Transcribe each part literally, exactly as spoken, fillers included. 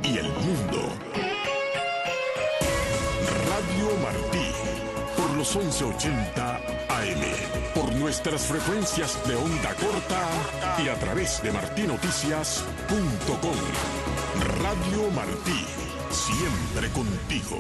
y el mundo. Radio Martí, por los once ochenta A M, por nuestras frecuencias de onda corta y a través de martí noticias punto com. Radio Martí, siempre contigo.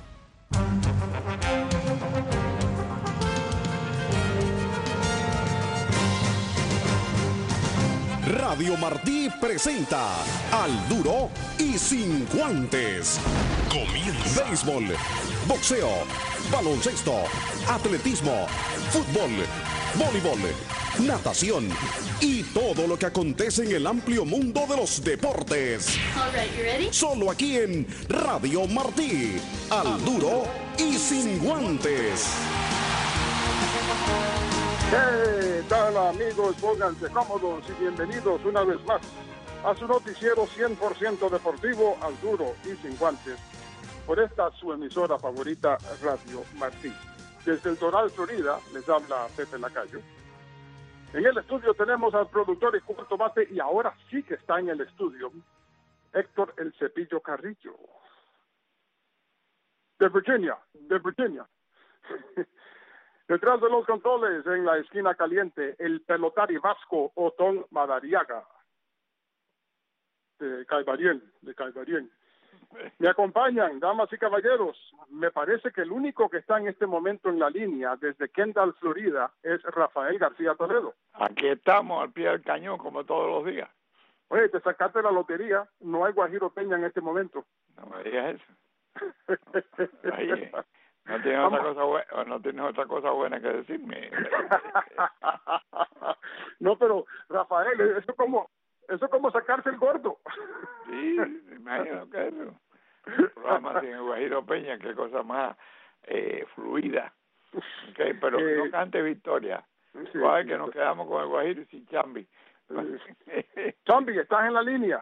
Radio Martí presenta Al Duro y Sin Guantes. Comienza. Béisbol, boxeo, baloncesto, atletismo, fútbol, voleibol, natación y todo lo que acontece en el amplio mundo de los deportes. All right, you ready? Solo aquí en Radio Martí. Al Duro y Sin Guantes. ¿Qué tal, amigos? Pónganse cómodos y bienvenidos una vez más a su noticiero cien por ciento deportivo, Al Duro y Sin Guantes, por esta su emisora favorita, Radio Martí. Desde el Doral, Florida, les habla Pepe Lacayo. En el estudio tenemos al productor y cuarto bate, y ahora sí que está en el estudio, Héctor El Cepillo Carrillo. De Virginia, de Virginia. Detrás de los controles, en la esquina caliente, el pelotari vasco Otón Madariaga. De Caibarien, de Caibarien. Me acompañan, damas y caballeros. Me parece que el único que está en este momento en la línea, desde Kendall, Florida, es Rafael García Toledo. Aquí estamos, al pie del cañón, como todos los días. Oye, te sacaste la lotería. No hay Guajiro Peña en este momento. No me digas eso. Oye, no tienes otra cosa buena, no tienes otra cosa buena que decirme. No, pero Rafael, eso es como, eso es como sacarse el gordo. Sí, me imagino que eso. El programa sin Guajiro Peña, qué cosa más eh, fluida. Okay, pero eh, no cante victoria. Sí, Guay, que nos quedamos con el Guajiro y sin Chambi. Chambi, ¿estás en la línea?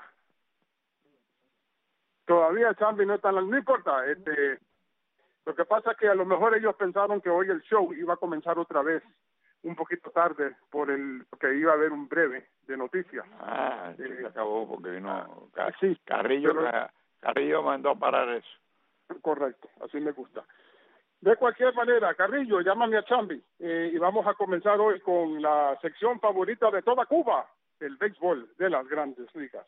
Todavía Chambi no está en la línea. No importa, este... Lo que pasa es que a lo mejor ellos pensaron que hoy el show iba a comenzar otra vez un poquito tarde por el porque iba a haber un breve de noticias. Ah, sí, eh, se acabó porque vino Car sí, Carrillo, pero, Carrillo mandó a parar eso. Correcto, así me gusta. De cualquier manera, Carrillo, llámame a Chambi eh, y vamos a comenzar hoy con la sección favorita de toda Cuba, el béisbol de las Grandes Ligas.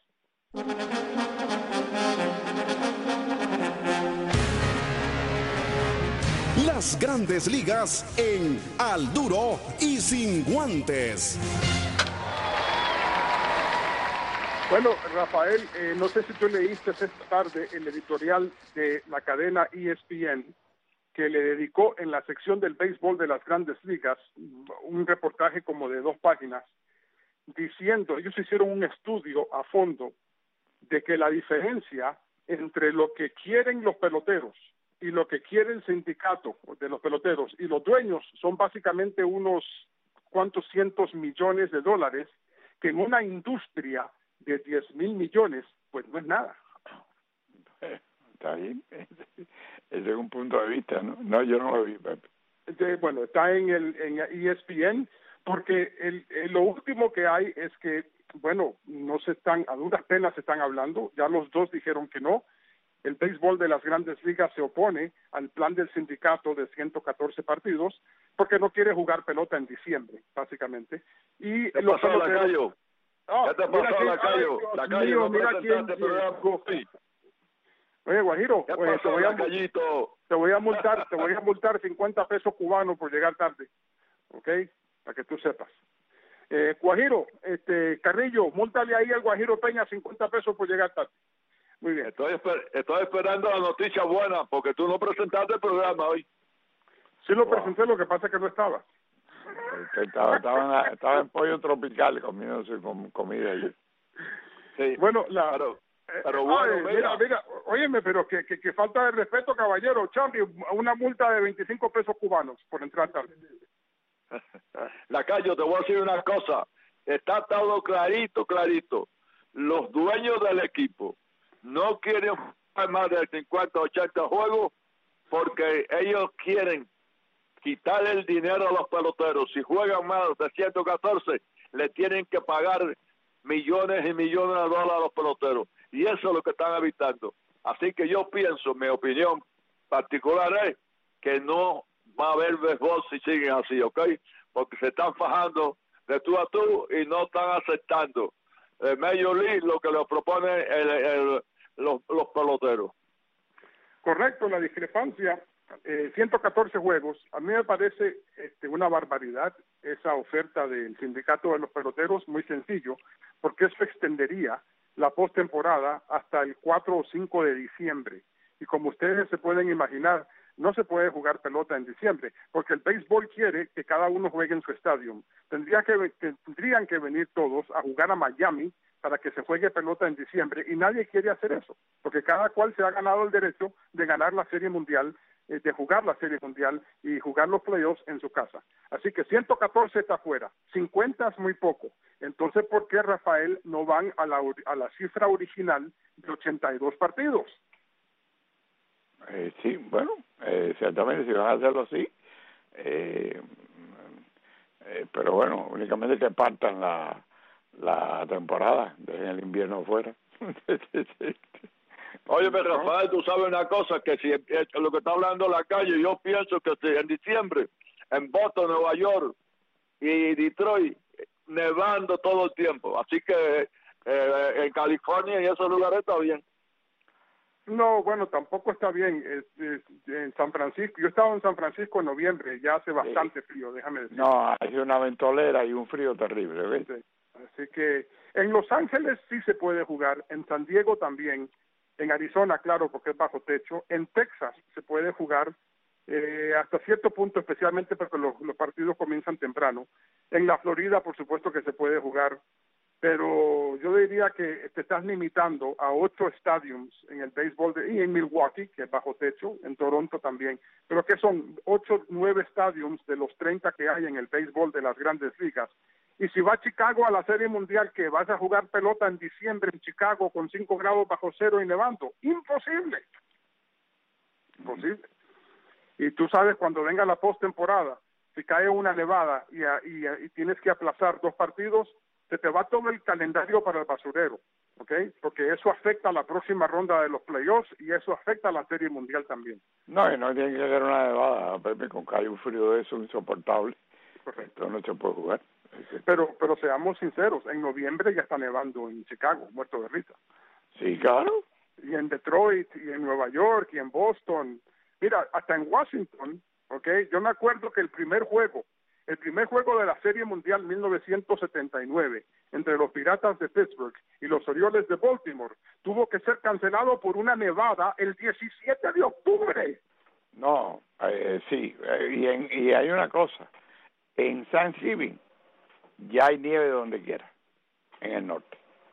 Las Grandes Ligas en Al Duro y Sin Guantes. Bueno, Rafael, eh, no sé si tú leíste esta tarde el editorial de la cadena E S P N que le dedicó en la sección del béisbol de las Grandes Ligas un reportaje como de dos páginas diciendo, ellos hicieron un estudio a fondo de que la diferencia entre lo que quieren los peloteros y lo que quiere el sindicato de los peloteros y los dueños son básicamente unos cuantos cientos millones de dólares que en una industria de diez mil millones, pues no es nada. Está bien, ese es un punto de vista, ¿no? No, yo no lo vi, Pepe. De, bueno, está en el en E S P N porque el, el, lo último que hay es que, bueno, no se están, a duras penas se están hablando, ya los dos dijeron que no. El béisbol de las Grandes Ligas se opone al plan del sindicato de ciento catorce partidos porque no quiere jugar pelota en diciembre, básicamente. Y ¿Qué los pasó, Lacayo? Oh, ¿Qué te pasó, Lacayo? Lacayo, no mira quién llegó. Oye, Guajiro, ¿Qué oye, pasó, te, voy a, Lacayito? te voy a multar, te voy a multar cincuenta pesos cubanos por llegar tarde, ¿ok? Para que tú sepas. Eh, Guajiro, este, Carrillo, múltale ahí al Guajiro Peña cincuenta pesos por llegar tarde. Muy bien. Estoy, esper estoy esperando la noticia buena, porque tú no presentaste el programa hoy. Sí lo wow. presenté, lo que pasa es que no estaba. Estaba, estaba, en, la, estaba en pollo tropical comiendo su com comida allí. Sí. Bueno, la... Pero, pero eh, bueno, ay, mira, mira, óyeme, pero que, que, que falta de respeto, caballero. Chambi, una multa de veinticinco pesos cubanos por entrar tarde. Lacayo, te voy a decir una cosa. Está todo clarito, clarito. Los dueños del equipo no quieren jugar más de cincuenta, ochenta juegos porque ellos quieren quitar el dinero a los peloteros. Si juegan más de ciento catorce, le tienen que pagar millones y millones de dólares a los peloteros. y eso es lo que están evitando. Así que yo pienso, mi opinión particular es que no va a haber béisbol si siguen así, ¿ok? Porque se están fajando de tú a tú y no están aceptando el Major League lo que le propone el, el, los, los peloteros. Correcto, la discrepancia, eh, ciento catorce juegos, a mí me parece este, una barbaridad esa oferta del sindicato de los peloteros, muy sencillo, porque eso extendería la postemporada hasta el cuatro o cinco de diciembre, y como ustedes se pueden imaginar, no se puede jugar pelota en diciembre, porque el béisbol quiere que cada uno juegue en su estadio. Tendría que, tendrían que venir todos a jugar a Miami para que se juegue pelota en diciembre, y nadie quiere hacer eso, porque cada cual se ha ganado el derecho de ganar la Serie Mundial, eh, de jugar la Serie Mundial y jugar los playoffs en su casa. Así que ciento catorce está fuera, cincuenta es muy poco. Entonces, ¿por qué, Rafael, no van a la, a la cifra original de ochenta y dos partidos? Eh, sí, bueno, eh, ciertamente si van a hacerlo así, eh, eh, pero bueno, únicamente que partan la la temporada, dejen el invierno fuera. Oye, pero Rafael, tú sabes una cosa, que si lo que está hablando la calle, yo pienso que si en diciembre, en Boston, Nueva York y Detroit, nevando todo el tiempo, así que eh, en California y esos lugares está bien. No, bueno, tampoco está bien. Es, es, en San Francisco, yo estaba en San Francisco en noviembre, ya hace bastante sí. frío, déjame decir. No, hay una ventolera y un frío terrible, ¿ves? Sí. Así que en Los Ángeles sí se puede jugar, en San Diego también, en Arizona, claro, porque es bajo techo, en Texas se puede jugar eh, hasta cierto punto, especialmente porque los, los partidos comienzan temprano. En la Florida, por supuesto que se puede jugar, pero yo diría que te estás limitando a ocho estadios en el béisbol de, y en Milwaukee, que es bajo techo, en Toronto también, pero que son ocho, nueve estadios de los treinta que hay en el béisbol de las grandes ligas. Y si va a Chicago a la Serie Mundial, que vas a jugar pelota en diciembre en Chicago con cinco grados bajo cero y nevando, imposible, imposible. Y tú sabes, cuando venga la postemporada, si cae una nevada y, y, y tienes que aplazar dos partidos, se te va todo el calendario para el basurero, ¿ok? Porque eso afecta a la próxima ronda de los playoffs y eso afecta a la Serie Mundial también. No, y no tiene que haber una nevada, Pepe, con que hay un frío de eso insoportable. Correcto. Entonces no se puede jugar. Pero pero seamos sinceros, en noviembre ya está nevando en Chicago, muerto de risa. Sí, claro. Y en Detroit, y en Nueva York, y en Boston. Mira, hasta en Washington, ¿ok? Yo me acuerdo que el primer juego, el primer juego de la Serie Mundial mil novecientos setenta y nueve, entre los Piratas de Pittsburgh y los Orioles de Baltimore, tuvo que ser cancelado por una nevada el diecisiete de octubre. No, eh, sí, eh, y, en, y hay una cosa, en Thanksgiving ya hay nieve donde quiera, en el norte.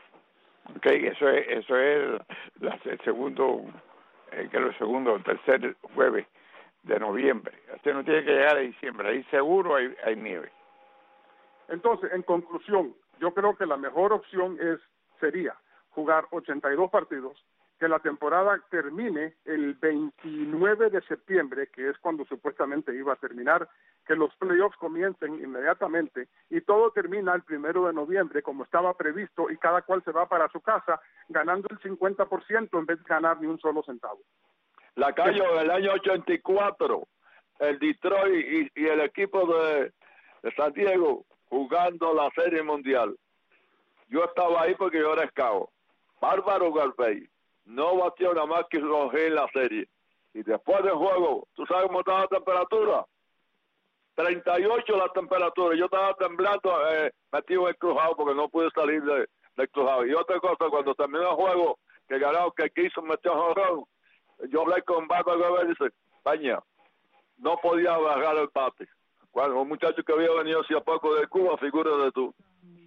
Okay, eso es, eso es la, el segundo, eh, que es el segundo o tercer jueves de noviembre. Usted no tiene que llegar a diciembre, ahí seguro hay, hay nieve. Entonces, en conclusión, yo creo que la mejor opción es sería jugar ochenta y dos partidos, que la temporada termine el veintinueve de septiembre, que es cuando supuestamente iba a terminar, que los playoffs comiencen inmediatamente y todo termina el primero de noviembre como estaba previsto y cada cual se va para su casa ganando el cincuenta por ciento en vez de ganar ni un solo centavo. La calle del año ochenta y cuatro, el Detroit y, y el equipo de, de San Diego jugando la Serie Mundial. Yo estaba ahí porque yo era scout. Bárbaro Garvey no batió nada más que coger la serie. Y después del juego, ¿tú sabes cómo estaba la temperatura? treinta y ocho la temperatura. Yo estaba temblando, eh, metido en el crujado porque no pude salir de, del crujado. Y otra cosa, cuando terminó el juego, que ganó, que quiso meter jorrón, yo hablé con Bárbaro Garvey y dice, Paña, no podía bajar el bate. Cuando un muchacho que había venido hace poco de Cuba, figura de tú.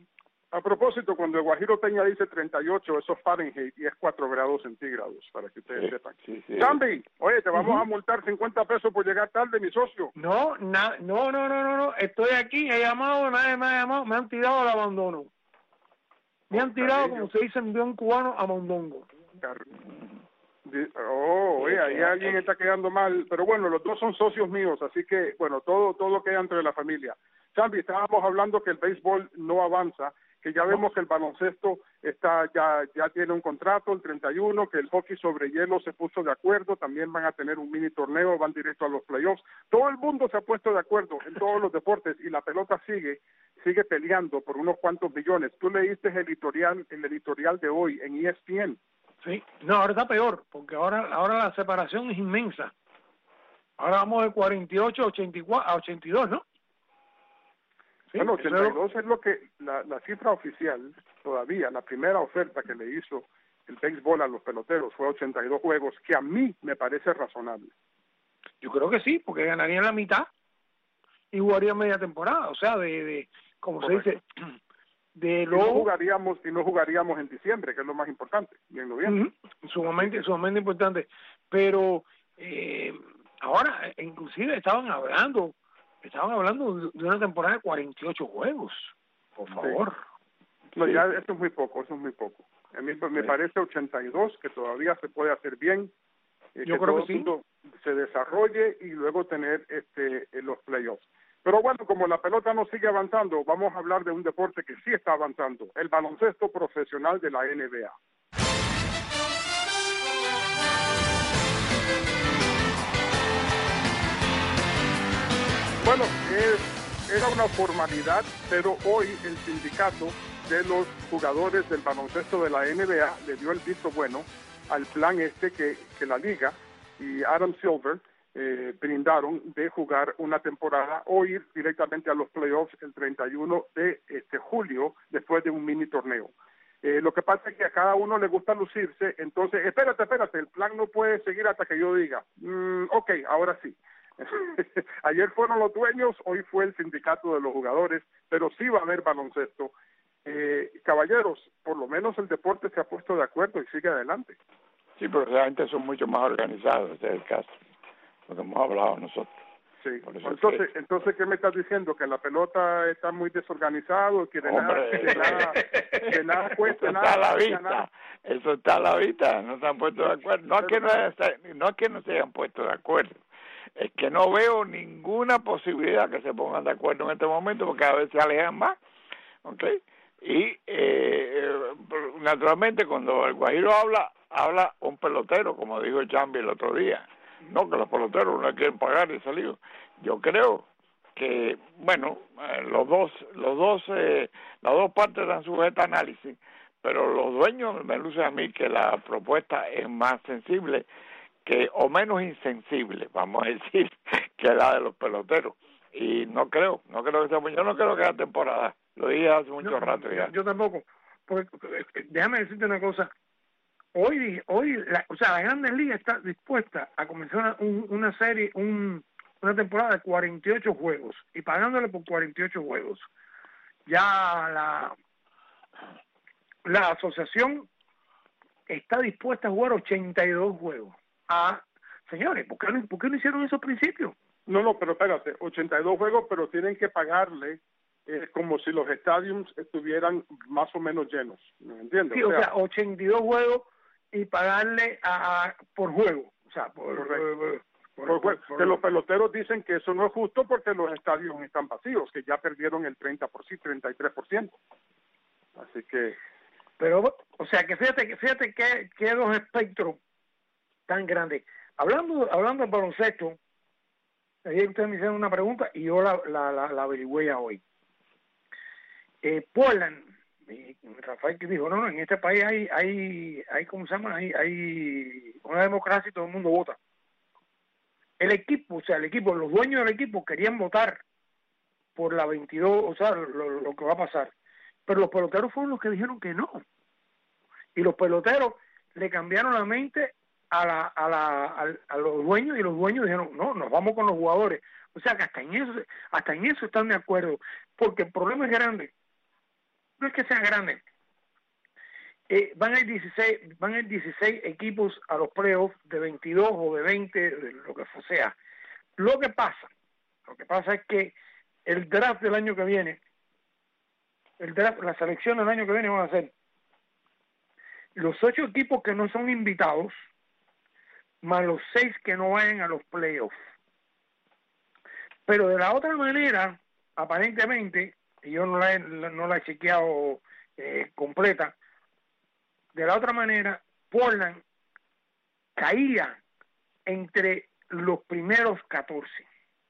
A propósito, cuando el Guajiro Peña dice treinta y ocho, eso es Fahrenheit y es cuatro grados centígrados, para que ustedes sí, sepan. Sí, sí. Chambi, oye, te vamos uh-huh. a multar cincuenta pesos por llegar tarde, mi socio. No, na, no, no, no, no, no, estoy aquí, he llamado, nadie me ha llamado, me han tirado al abandono. Me han tirado, como se dice en buen cubano, a mondongo. Oh, oye, ahí alguien está quedando mal, pero bueno, los dos son socios míos, así que, bueno, todo todo queda entre la familia. Chambi, estábamos hablando que el béisbol no avanza que ya vemos que el baloncesto está ya ya tiene un contrato, el treinta y uno, que el hockey sobre hielo se puso de acuerdo, también van a tener un mini torneo, van directo a los playoffs. Todo el mundo se ha puesto de acuerdo en todos los deportes y la pelota sigue sigue peleando por unos cuantos billones. Tú leíste el editorial, el editorial de hoy en E S P N. Sí, no, ahora está peor, porque ahora ahora la separación es inmensa. Ahora vamos de cuarenta y ocho a ochenta y cuatro, a ochenta y dos, ¿no? Sí, bueno, ochenta y dos pero... es lo que la, la cifra oficial todavía, la primera oferta que le hizo el béisbol a los peloteros fue ochenta y dos juegos, que a mí me parece razonable. Yo creo que sí, porque ganarían la mitad y jugarían media temporada, o sea, de, de como Correcto. se dice, de y lo... no jugaríamos y no jugaríamos en diciembre, que es lo más importante, y en noviembre. Uh-huh. Sumamente, sumamente importante, pero eh, ahora, inclusive estaban hablando, estaban hablando de una temporada de cuarenta y ocho juegos, por favor. Sí. No, sí. ya eso es muy poco, eso es muy poco. A mí me sí. parece ochenta y dos, que todavía se puede hacer bien, eh, Yo que creo todo que el sí. mundo se desarrolle y luego tener este los playoffs. Pero bueno, como la pelota no sigue avanzando, vamos a hablar de un deporte que sí está avanzando, el baloncesto profesional de la N B A. Bueno, es, era una formalidad, pero hoy el sindicato de los jugadores del baloncesto de la N B A le dio el visto bueno al plan este que, que la liga y Adam Silver eh, brindaron de jugar una temporada o ir directamente a los playoffs el treinta y uno de este julio después de un mini torneo. Eh, lo que pasa es que a cada uno le gusta lucirse, entonces, espérate, espérate, el plan no puede seguir hasta que yo diga, mm, ok, ahora sí. Ayer fueron los dueños, hoy fue el sindicato de los jugadores, pero sí va a haber baloncesto. Eh, caballeros, por lo menos el deporte se ha puesto de acuerdo y sigue adelante. Sí, pero realmente son mucho más organizados, ese es el caso, lo que hemos hablado nosotros. Sí, eso entonces, es que... entonces, ¿qué me estás diciendo? ¿Que la pelota está muy desorganizado? ¿Que de nada, de nada, de nada cuesta eso nada? Está a la vista, nada? Eso está a la vista, no se han puesto de acuerdo. No es que no, no es que no se hayan puesto de acuerdo, es que no veo ninguna posibilidad que se pongan de acuerdo en este momento, porque a veces se alejan más, ¿ok? Y eh, naturalmente cuando el Guajiro habla, habla un pelotero, como dijo Chambi el otro día. No, que los peloteros no le quieren pagar y salir. Yo creo que, bueno, eh, los dos, los dos, eh, las dos partes están sujetas a análisis, pero los dueños me luce a mí que la propuesta es más sensible que o menos insensible, vamos a decir, que la de los peloteros. Y no creo, no creo que sea, yo no creo que la temporada, lo dije hace mucho no, rato ya. Yo tampoco, porque déjame decirte una cosa. Hoy, hoy, la, o sea, la Grandes Ligas está dispuesta a comenzar una, un, una serie, un, una temporada de cuarenta y ocho juegos y pagándole por cuarenta y ocho juegos. Ya la, la asociación está dispuesta a jugar ochenta y dos juegos. Ah, señores, ¿por qué no, por qué no hicieron eso al principio? No, no, pero espérate, ochenta y dos juegos, pero tienen que pagarle eh, como si los estadios estuvieran más o menos llenos, ¿me entiendes? Sí, o sea, o sea ochenta y dos juegos y pagarle a, a por juego, o sea, por, por, por, por, por, por que los peloteros dicen que eso no es justo porque los estadios están vacíos, que ya perdieron el treinta por ciento, treinta y tres por ciento. Así que... Pero, o sea, que fíjate, fíjate que, que dos espectros tan grandes. Hablando, hablando del baloncesto, ayer ustedes me hicieron una pregunta y yo la, la, la, la averigüé hoy. Eh, Portland, y Rafael que dijo, no, no, en este país hay, hay, hay ¿cómo se llama? Hay, hay una democracia y todo el mundo vota. El equipo, o sea, el equipo, los dueños del equipo querían votar por la veintidós, o sea, lo, lo que va a pasar. Pero los peloteros fueron los que dijeron que no. Y los peloteros le cambiaron la mente a la, a la, a, a los dueños y los dueños dijeron, no, nos vamos con los jugadores. O sea, que hasta en eso, hasta en eso están de acuerdo. Porque el problema es grande. No es que sea grande. Eh, van a ir dieciséis, van a ir dieciséis equipos a los playoffs de veintidós o de veinte, de lo que sea. Lo que pasa, lo que pasa es que el draft del año que viene, el draft, la selección del año que viene van a ser los ocho equipos que no son invitados, más los seis que no vayan a los playoffs. Pero de la otra manera, aparentemente, y yo no la he, no la he chequeado eh, completa. De la otra manera, Portland caía entre los primeros catorce.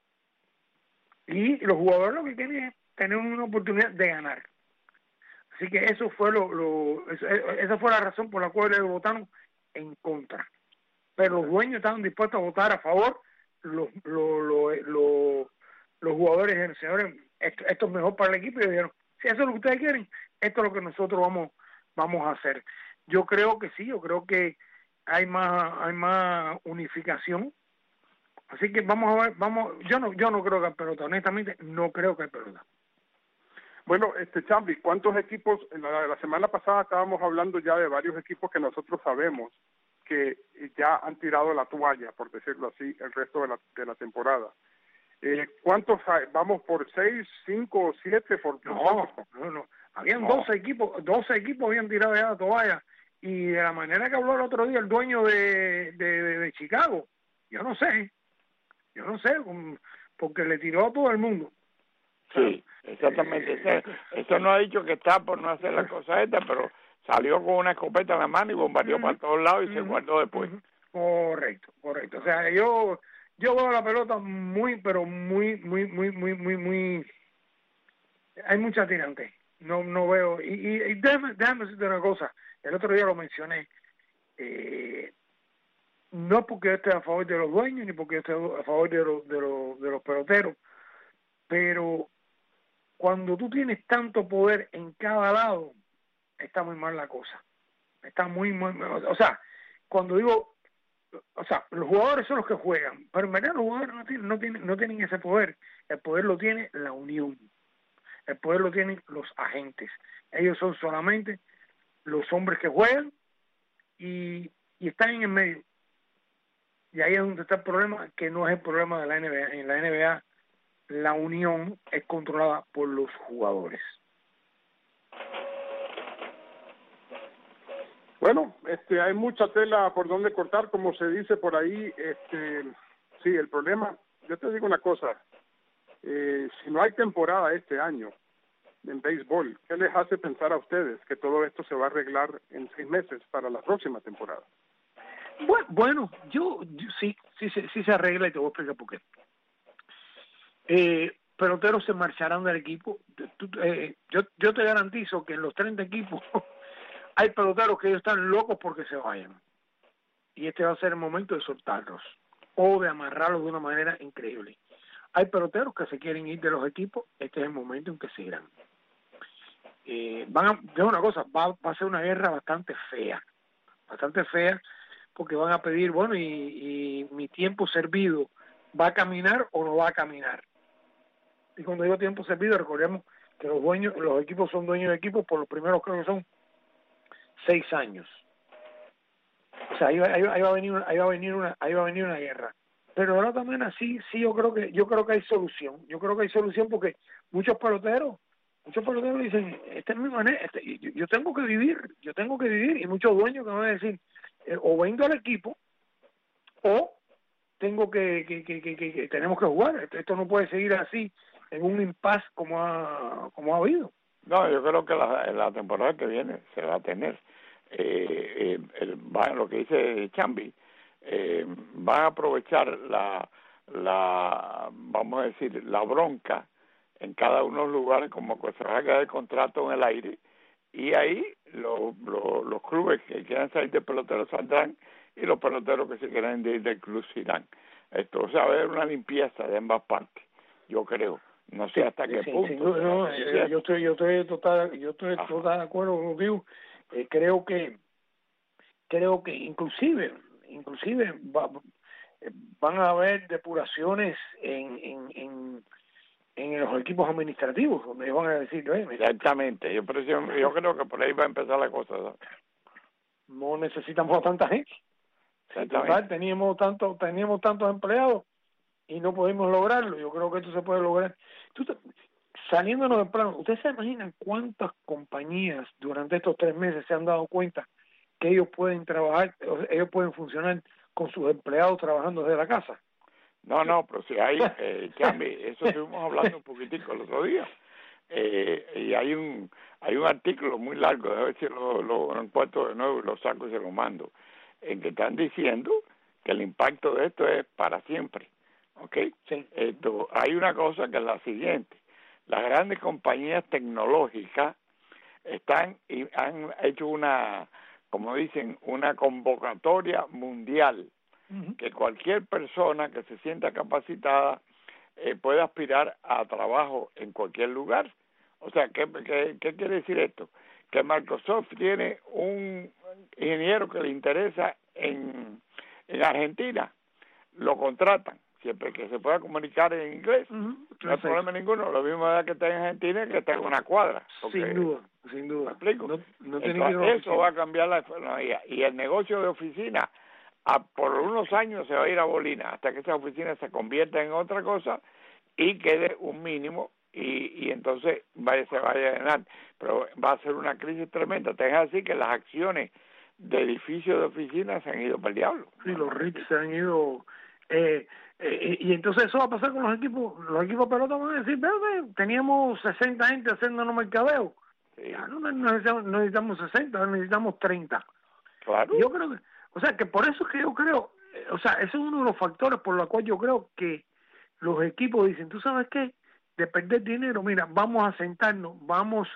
Y los jugadores lo que quieren es tener una oportunidad de ganar. Así que eso fue lo, lo eso, esa fue la razón por la cual ellos votaron en contra. Pero los dueños estaban dispuestos a votar a favor. Los los los, los, los jugadores dijeron, señores, esto, esto es mejor para el equipo. Y dijeron, si eso es lo que ustedes quieren, esto es lo que nosotros vamos vamos a hacer. Yo creo que sí, yo creo que hay más hay más unificación. Así que vamos a ver, vamos, yo no yo no creo que hay pelota, honestamente no creo que hay pelota. Bueno, este Chambi, ¿cuántos equipos? La, la semana pasada estábamos hablando ya de varios equipos que nosotros sabemos que ya han tirado la toalla, por decirlo así, el resto de la, de la temporada. Eh, ¿Cuántos hay? ¿Vamos por seis, cinco, siete? Por, no, no, no. Habían no. doce equipos, doce equipos habían tirado ya la toalla. Y de la manera que habló el otro día el dueño de, de, de, de Chicago, yo no sé, yo no sé, porque le tiró a todo el mundo. Sí, exactamente. Eh, eso, eso no ha dicho que está por no hacer la cosa esta, pero salió con una escopeta en la mano y bombardeó uh-huh. para todos lados y uh-huh. se guardó después. Uh-huh. Correcto, correcto. O sea, yo yo veo la pelota muy, pero muy, muy, muy, muy, muy, muy... Hay mucha tirante. No no veo... Y, y, y déjame, déjame decirte una cosa. El otro día lo mencioné. Eh, no porque yo esté a favor de los dueños, ni porque yo esté a favor de los, de los, de los peloteros, pero cuando tú tienes tanto poder en cada lado, está muy mal la cosa. Está muy, muy, o sea, cuando digo, o sea, los jugadores son los que juegan, pero en verdad los jugadores no tienen, no tienen, no tienen ese poder. El poder lo tiene la unión. El poder lo tienen los agentes. Ellos son solamente los hombres que juegan y, y están en el medio. Y ahí es donde está el problema, que no es el problema de la N B A. En la N B A la unión es controlada por los jugadores. Bueno, este, hay mucha tela por donde cortar, como se dice por ahí. Este, sí, el problema, yo te digo una cosa, eh, si no hay temporada este año en béisbol, ¿qué les hace pensar a ustedes que todo esto se va a arreglar en seis meses para la próxima temporada? Bueno, bueno yo, yo sí, sí, sí, sí se arregla y te voy a explicar por qué. Eh, peloteros se marcharán del equipo. Tú, eh, yo, yo te garantizo que en los treinta equipos hay peloteros que ellos están locos porque se vayan. Y este va a ser el momento de soltarlos o de amarrarlos de una manera increíble. Hay peloteros que se quieren ir de los equipos. Este es el momento en que se irán. Eh, van a, de una cosa, va, va a ser una guerra bastante fea. Bastante fea porque van a pedir, bueno, y, y mi tiempo servido, ¿va a caminar o no va a caminar? Y cuando digo tiempo servido, recordemos que los dueños, los equipos son dueños de equipos por los primeros, creo que son seis años. O sea, ahí va, ahí va, ahí va a venir, ahí va a venir una, ahí va a venir una guerra. Pero de la otra manera sí, sí, yo creo que, yo creo que hay solución. Yo creo que hay solución porque muchos peloteros, muchos peloteros dicen, esta es mi manera, este, yo, yo tengo que vivir, yo tengo que vivir, y muchos dueños que van a decir, eh, o vendo al equipo, o tengo que, que, que, que, que, que tenemos que jugar. Esto no puede seguir así en un impasse como ha como ha habido. No, yo creo que la, la temporada que viene se va a tener. Eh, eh, el, va, lo que dice Chambi, eh, van a aprovechar la, la, vamos a decir, la bronca en cada uno de los lugares, como que se va a quedar el contrato en el aire, y ahí lo, lo, los clubes que quieran salir de peloteros saldrán y los peloteros que se quieran ir del club se irán. Esto, o sea, va a haber una limpieza de ambas partes, yo creo. No sé hasta qué sí, punto. Sí, no, no, yo, yo estoy, yo estoy total, yo estoy Ajá. total de acuerdo contigo. Eh, creo que, creo que inclusive, inclusive va, van a haber depuraciones en, en, en, en los equipos administrativos, donde van a decir, eh, mira, exactamente. Yo, yo, yo creo que por ahí va a empezar la cosa, ¿no? No necesitamos a tanta gente. Total, teníamos tanto, teníamos tantos empleados y no pudimos lograrlo. Yo creo que esto se puede lograr. Tú te, saliéndonos del plano, ¿ustedes se imaginan cuántas compañías durante estos tres meses se han dado cuenta que ellos pueden trabajar, ellos pueden funcionar con sus empleados trabajando desde la casa? No, no, pero si hay, eh, Chambi, eso estuvimos hablando un poquitico el otro día. eh, y hay un hay un artículo muy largo, a ver si lo, lo encuentro de nuevo y lo saco y se lo mando, en que están diciendo que el impacto de esto es para siempre, ¿ok? Sí. Esto, hay una cosa que es la siguiente: las grandes compañías tecnológicas están y han hecho una, como dicen, una convocatoria mundial, uh-huh, que cualquier persona que se sienta capacitada eh, puede aspirar a trabajo en cualquier lugar. O sea, ¿qué, qué, ¿qué quiere decir esto? Que Microsoft tiene un ingeniero que le interesa en, en Argentina, lo contratan, siempre que se pueda comunicar en inglés, uh-huh, no hay problema ninguno. Lo mismo da que está en Argentina que está en una cuadra. Porque, sin duda, sin duda. ¿Me explico? No, no tiene Entonces, que eso va a cambiar la economía. Y el negocio de oficina, a, por unos años se va a ir a bolina, hasta que esa oficina se convierta en otra cosa y quede un mínimo, y, y entonces vaya, se vaya a ganar. Pero va a ser una crisis tremenda. Te deja así que las acciones de edificios de oficinas se han ido para el diablo. Sí, los R E I Ts se han ido... Eh, eh, y entonces eso va a pasar con los equipos. Los equipos de pelota van a decir, verde, teníamos sesenta gente haciéndonos mercadeo. Sí. Ya no necesitamos, necesitamos sesenta, necesitamos treinta. Claro. Y yo creo que, o sea, que por eso es que yo creo, eh, o sea, ese es uno de los factores por los cuales yo creo que los equipos dicen, ¿tú sabes qué? De perder dinero, mira, vamos a sentarnos, vamos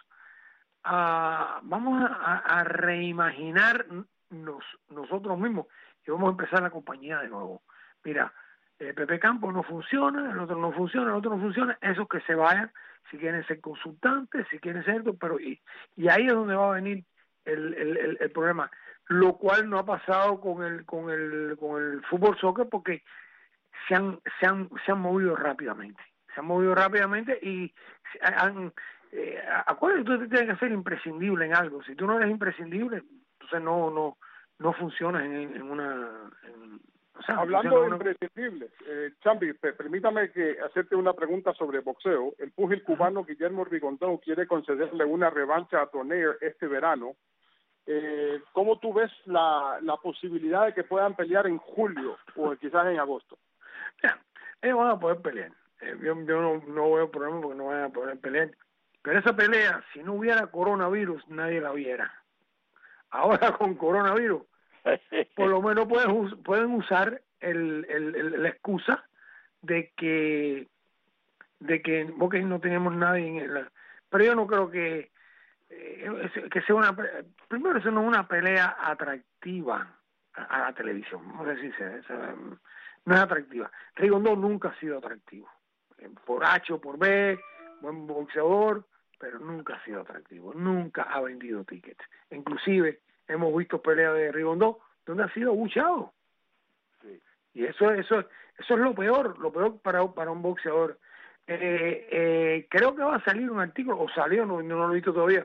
a vamos a, a reimaginarnos nosotros mismos y vamos a empezar la compañía de nuevo. Mira, eh, Pepe Campos no funciona, el otro no funciona, el otro no funciona, esos que se vayan, si quieren ser consultantes, si quieren ser esto, pero y, y ahí es donde va a venir el, el, el, el problema, lo cual no ha pasado con el con el con el fútbol soccer, porque se han se han se han movido rápidamente, se han movido rápidamente y han eh, acuérdate, tú tienes que ser imprescindible en algo. Si tú no eres imprescindible, entonces no no no funcionas en, en una en, o sea, hablando de una... imprescindibles, eh, Chambi, permítame que hacerte una pregunta sobre boxeo. El púgil cubano Guillermo Rigondón quiere concederle una revancha a Tonnerre este verano. Eh, ¿Cómo tú ves la, la posibilidad de que puedan pelear en julio o quizás en agosto? Ya, ellos van a poder pelear. Eh, yo yo no, no veo problema porque no van a poder pelear. Pero esa pelea, si no hubiera coronavirus, nadie la viera. Ahora con coronavirus, por lo menos pueden, pueden usar el, el, el, la excusa de que de que okay, no tenemos nadie en el... Pero yo no creo que eh, que sea una... Primero, eso no es una pelea atractiva a, a la televisión. Vamos a decir, no es atractiva. Rigondón nunca ha sido atractivo. Por H o por B, buen boxeador, pero nunca ha sido atractivo, nunca ha vendido tickets. Inclusive hemos visto peleas de Rigondón donde ha sido abuchado. Sí. Y eso eso eso es lo peor, lo peor para, para un boxeador. Eh, eh, creo que va a salir un artículo, o salió, no, no lo he visto todavía,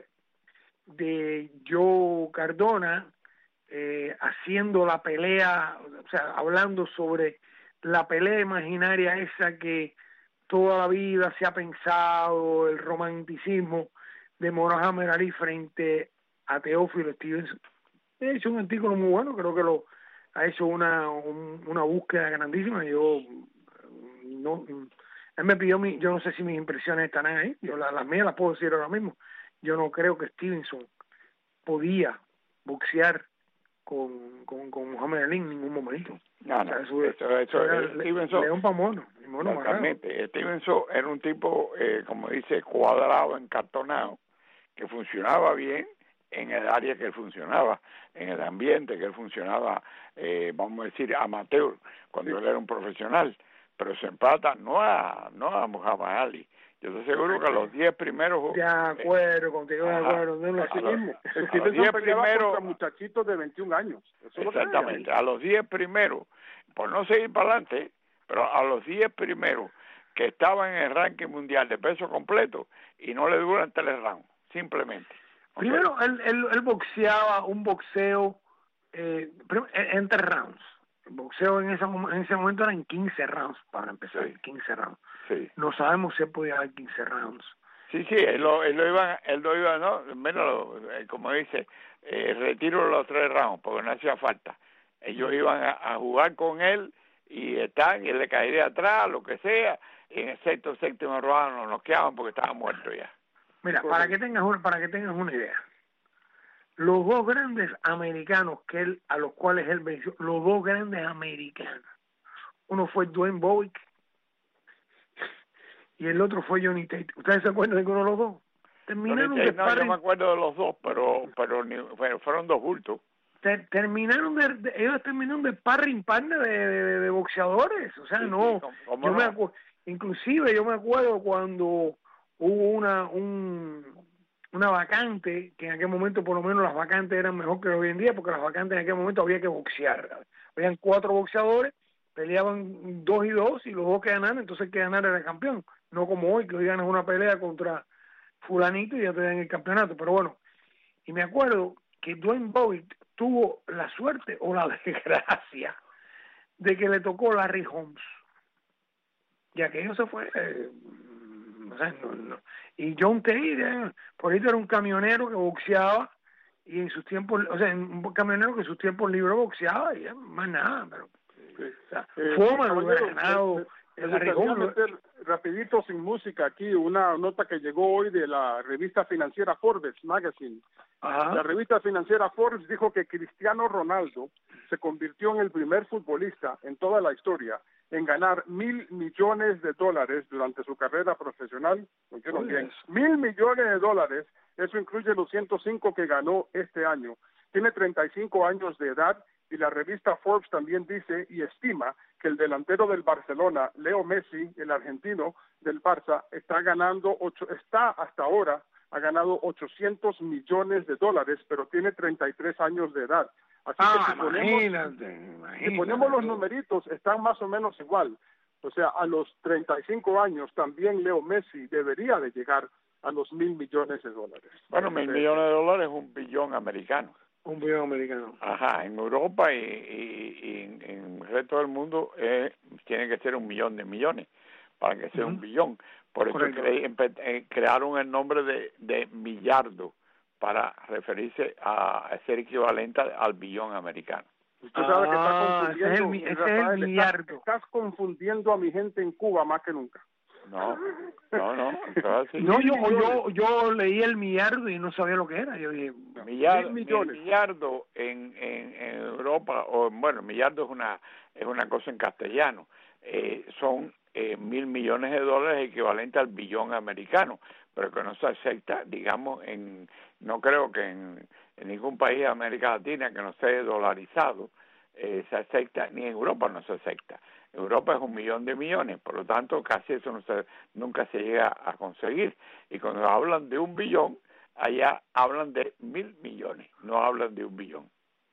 de Joe Cardona eh, haciendo la pelea, o sea, hablando sobre la pelea imaginaria esa que toda la vida se ha pensado, el romanticismo de Muhammad Ali frente a Teófilo Stevenson. He hecho un artículo muy bueno, creo que lo ha hecho una un, una búsqueda grandísima. Yo no, él me pidió mi, yo no sé si mis impresiones están ahí, yo las, las mías las puedo decir ahora mismo. Yo no creo que Stevenson podía boxear con con, con Muhammad Ali en ningún momento. No, no, o sea, eso, eso, eso era es Stevenson. León pa' mono, mono exactamente. Stevenson era un tipo, eh, como dice, cuadrado, encartonado, que funcionaba bien en el área que él funcionaba, en el ambiente que él funcionaba, eh, vamos a decir, amateur, cuando sí. él era un profesional, pero se empata no a, no a Muhammad Ali. Yo estoy seguro que a los diez primeros... De acuerdo, contigo de acuerdo. No, no, así mismo. El los diez primeros... muchachitos de veintiún años. Eso exactamente. A los diez primeros, por no seguir para adelante, pero a los diez primeros que estaban en el ranking mundial de peso completo y no le duran tres rounds, simplemente. Okay. Primero, él, él, él boxeaba un boxeo eh, en tres rounds. El boxeo en ese, en ese momento eran quince rounds para empezar, sí. quince rounds. Sí. No sabemos si podía dar quince rounds. Sí, sí, él lo, él lo iba, él lo iba, no, menos, como dice, eh, retiro los tres rounds, porque no hacía falta. Ellos iban a, a jugar con él y están, y él le caería atrás, lo que sea, y en el sexto, séptimo round lo noqueaban porque estaba muerto ya. Mira, para que tengas una, para que tengas una idea, los dos grandes americanos que él, a los cuales él venció, los dos grandes americanos, uno fue Dwayne Bowick y el otro fue Johnny Tate. ¿Ustedes se acuerdan de uno de los dos? Terminaron Tate, de no, yo me acuerdo de los dos, pero pero ni, fueron dos bultos. Ter, terminaron de, de, ellos terminaron de sparring partner de, de, de boxeadores, o sea, sí, no, sí, ¿cómo, cómo yo no? me acuerdo, inclusive yo me acuerdo cuando hubo una un una vacante, que en aquel momento por lo menos las vacantes eran mejor que hoy en día, porque las vacantes en aquel momento había que boxear, habían cuatro boxeadores, peleaban dos y dos, y los dos que ganaran, entonces el que ganara era el campeón, no como hoy, que hoy ganas una pelea contra fulanito y ya te dan el campeonato, pero bueno, y me acuerdo que Dwayne Bowick tuvo la suerte o la desgracia de que le tocó Larry Holmes, ya que ellos se fue, eh, o sea, no, no. Y John Tate, eh, por ahí era un camionero que boxeaba, y en sus tiempos, o sea, un camionero que en sus tiempos libres boxeaba, y más nada, pero sí. o sea, eh, Foma lo hubiera ganado. Me gustaría meter rapidito sin música aquí una nota que llegó hoy de la revista financiera Forbes Magazine. Ajá. La revista financiera Forbes dijo que Cristiano Ronaldo se convirtió en el primer futbolista en toda la historia en ganar mil millones de dólares durante su carrera profesional. ¿Oyeron bien? Mil millones de dólares, eso incluye los ciento cinco que ganó este año. Tiene treinta y cinco años de edad. Y la revista Forbes también dice y estima que el delantero del Barcelona, Leo Messi, el argentino del Barça, está ganando, ocho, está hasta ahora, ha ganado ochocientos millones de dólares, pero tiene treinta y tres años de edad. Así ah, que si ponemos, imagínate, imagínate. si ponemos los numeritos, están más o menos igual. O sea, a los treinta y cinco años también Leo Messi debería de llegar a los mil millones de dólares. Bueno, mil millones de dólares es un billón americano. Un billón americano. Ajá, en Europa y, y, y en, en el resto del mundo eh, tiene que ser un millón de millones para que sea uh-huh. un billón. Por eso cre, eh, crearon el nombre de, de millardo para referirse a, a ser equivalente al, al billón americano. Usted sabe que está confundiendo, ese es el, ese Rafael, es el millardo. Estás, estás confundiendo a mi gente en Cuba más que nunca. No, no, no. no yo, yo, yo leí el millardo y no sabía lo que era. Yo dije, millardo, millardo en, en, en Europa, o bueno, millardo es una es una cosa en castellano. Eh, son eh, mil millones de dólares equivalente al billón americano, pero que no se acepta, digamos, en no creo que en, en ningún país de América Latina que no esté dolarizado eh, se acepta, ni en Europa no se acepta. Europa es un millón de millones, por lo tanto casi eso no se, nunca se llega a conseguir. Y cuando hablan de un billón, allá hablan de mil millones, no hablan de un billón.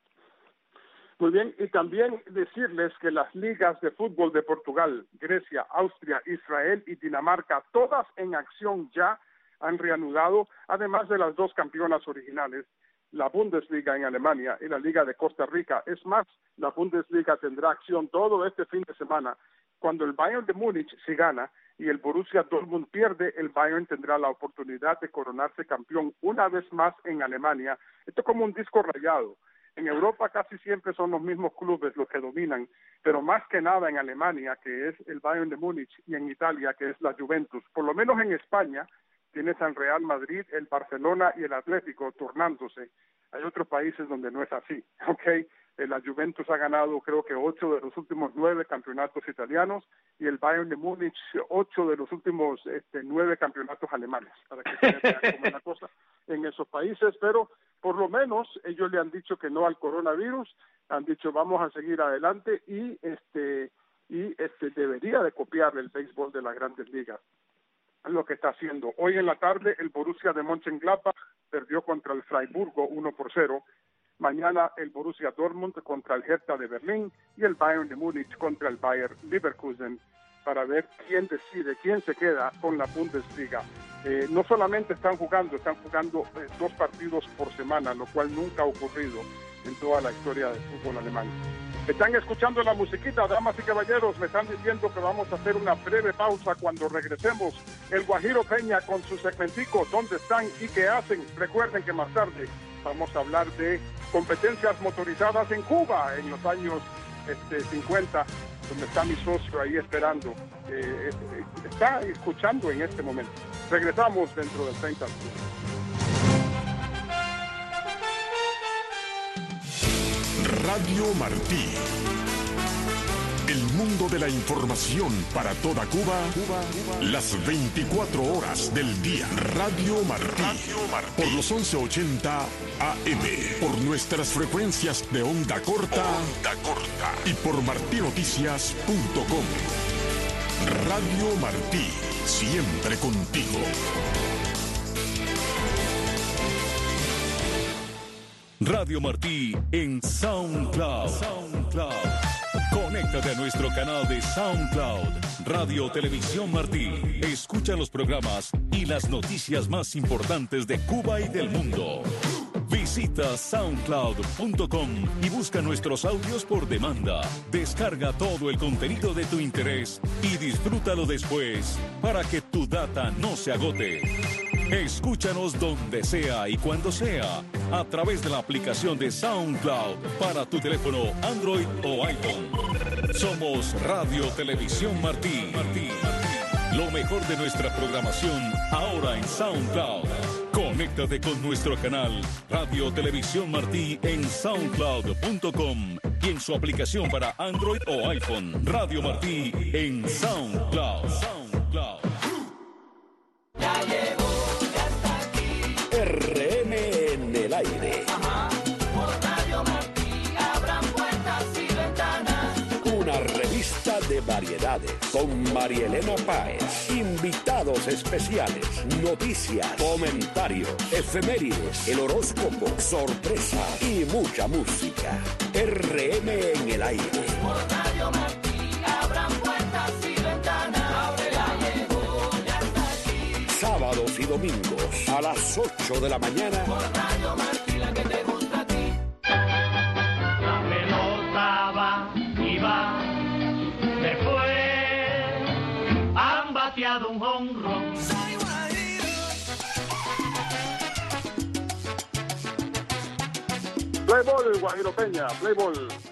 Muy bien, y también decirles que las ligas de fútbol de Portugal, Grecia, Austria, Israel y Dinamarca, todas en acción ya han reanudado, además de las dos campeonas originales, la Bundesliga en Alemania y la Liga de Costa Rica. Es más, la Bundesliga tendrá acción todo este fin de semana. Cuando el Bayern de Múnich se gana y el Borussia Dortmund pierde, el Bayern tendrá la oportunidad de coronarse campeón una vez más en Alemania. Esto es como un disco rayado. En Europa casi siempre son los mismos clubes los que dominan, pero más que nada en Alemania, que es el Bayern de Múnich, y en Italia, que es la Juventus. Por lo menos en España tienes al Real Madrid, el Barcelona y el Atlético turnándose. Hay otros países donde no es así, ¿ok? La Juventus ha ganado creo que ocho de los últimos nueve campeonatos italianos y el Bayern de Múnich ocho de los últimos este, nueve campeonatos alemanes, para que se vea cómo es la cosa en esos países, pero por lo menos ellos le han dicho que no al coronavirus, han dicho vamos a seguir adelante y este y este debería de copiar el béisbol de las grandes ligas, lo que está haciendo. Hoy en la tarde el Borussia de Mönchengladbach perdió contra el Freiburgo uno por cero. Mañana el Borussia Dortmund contra el Hertha de Berlín y el Bayern de Múnich contra el Bayer Leverkusen para ver quién decide, quién se queda con la Bundesliga. Eh, no solamente están jugando, están jugando eh, dos partidos por semana, lo cual nunca ha ocurrido en toda la historia del fútbol alemán. Están escuchando la musiquita, damas y caballeros, me están diciendo que vamos a hacer una breve pausa. Cuando regresemos, el Guajiro Peña con su segmentico, ¿dónde están y qué hacen? Recuerden que más tarde vamos a hablar de competencias motorizadas en Cuba en los años este, cincuenta donde está mi socio ahí esperando. Eh, eh, está escuchando en este momento. Regresamos dentro del treinta. Radio Martí. El mundo de la información para toda Cuba, Cuba, Cuba. Las veinticuatro horas del día. Radio Martí. Radio Martí. Por los once ochenta A M. Por nuestras frecuencias de onda corta. Onda corta. Y por martí noticias punto com. Radio Martí. Siempre contigo. Radio Martí en SoundCloud. SoundCloud. Conéctate a nuestro canal de SoundCloud, Radio Televisión Martí. Escucha los programas y las noticias más importantes de Cuba y del mundo. Visita soundcloud punto com y busca nuestros audios por demanda. Descarga todo el contenido de tu interés y disfrútalo después para que tu data no se agote. Escúchanos donde sea y cuando sea a través de la aplicación de SoundCloud para tu teléfono Android o iPhone. Somos Radio Televisión Martí. Martí. Lo mejor de nuestra programación ahora en SoundCloud. Conéctate con nuestro canal Radio Televisión Martí en soundcloud punto com y en su aplicación para Android o iPhone. Radio Martí en SoundCloud. SoundCloud. Ya llegó, ya está aquí. R M en el aire. Ajá. Por Radio Martí abran puertas y ventanas. Una revista de variedades con Marielena Páez. Invitados especiales, noticias, comentarios, efemérides, el horóscopo, sorpresa y mucha música. R M en el aire. Por Radio Martí abran puertas y ventanas. Ya llegó, ya está aquí. Sábados y domingos a las ocho de la mañana. Por Radio Martí, la que te gusta a ti. La pelota va y va. Después han bateado un jonrón. Play ball, Guajiro Peña, play ball.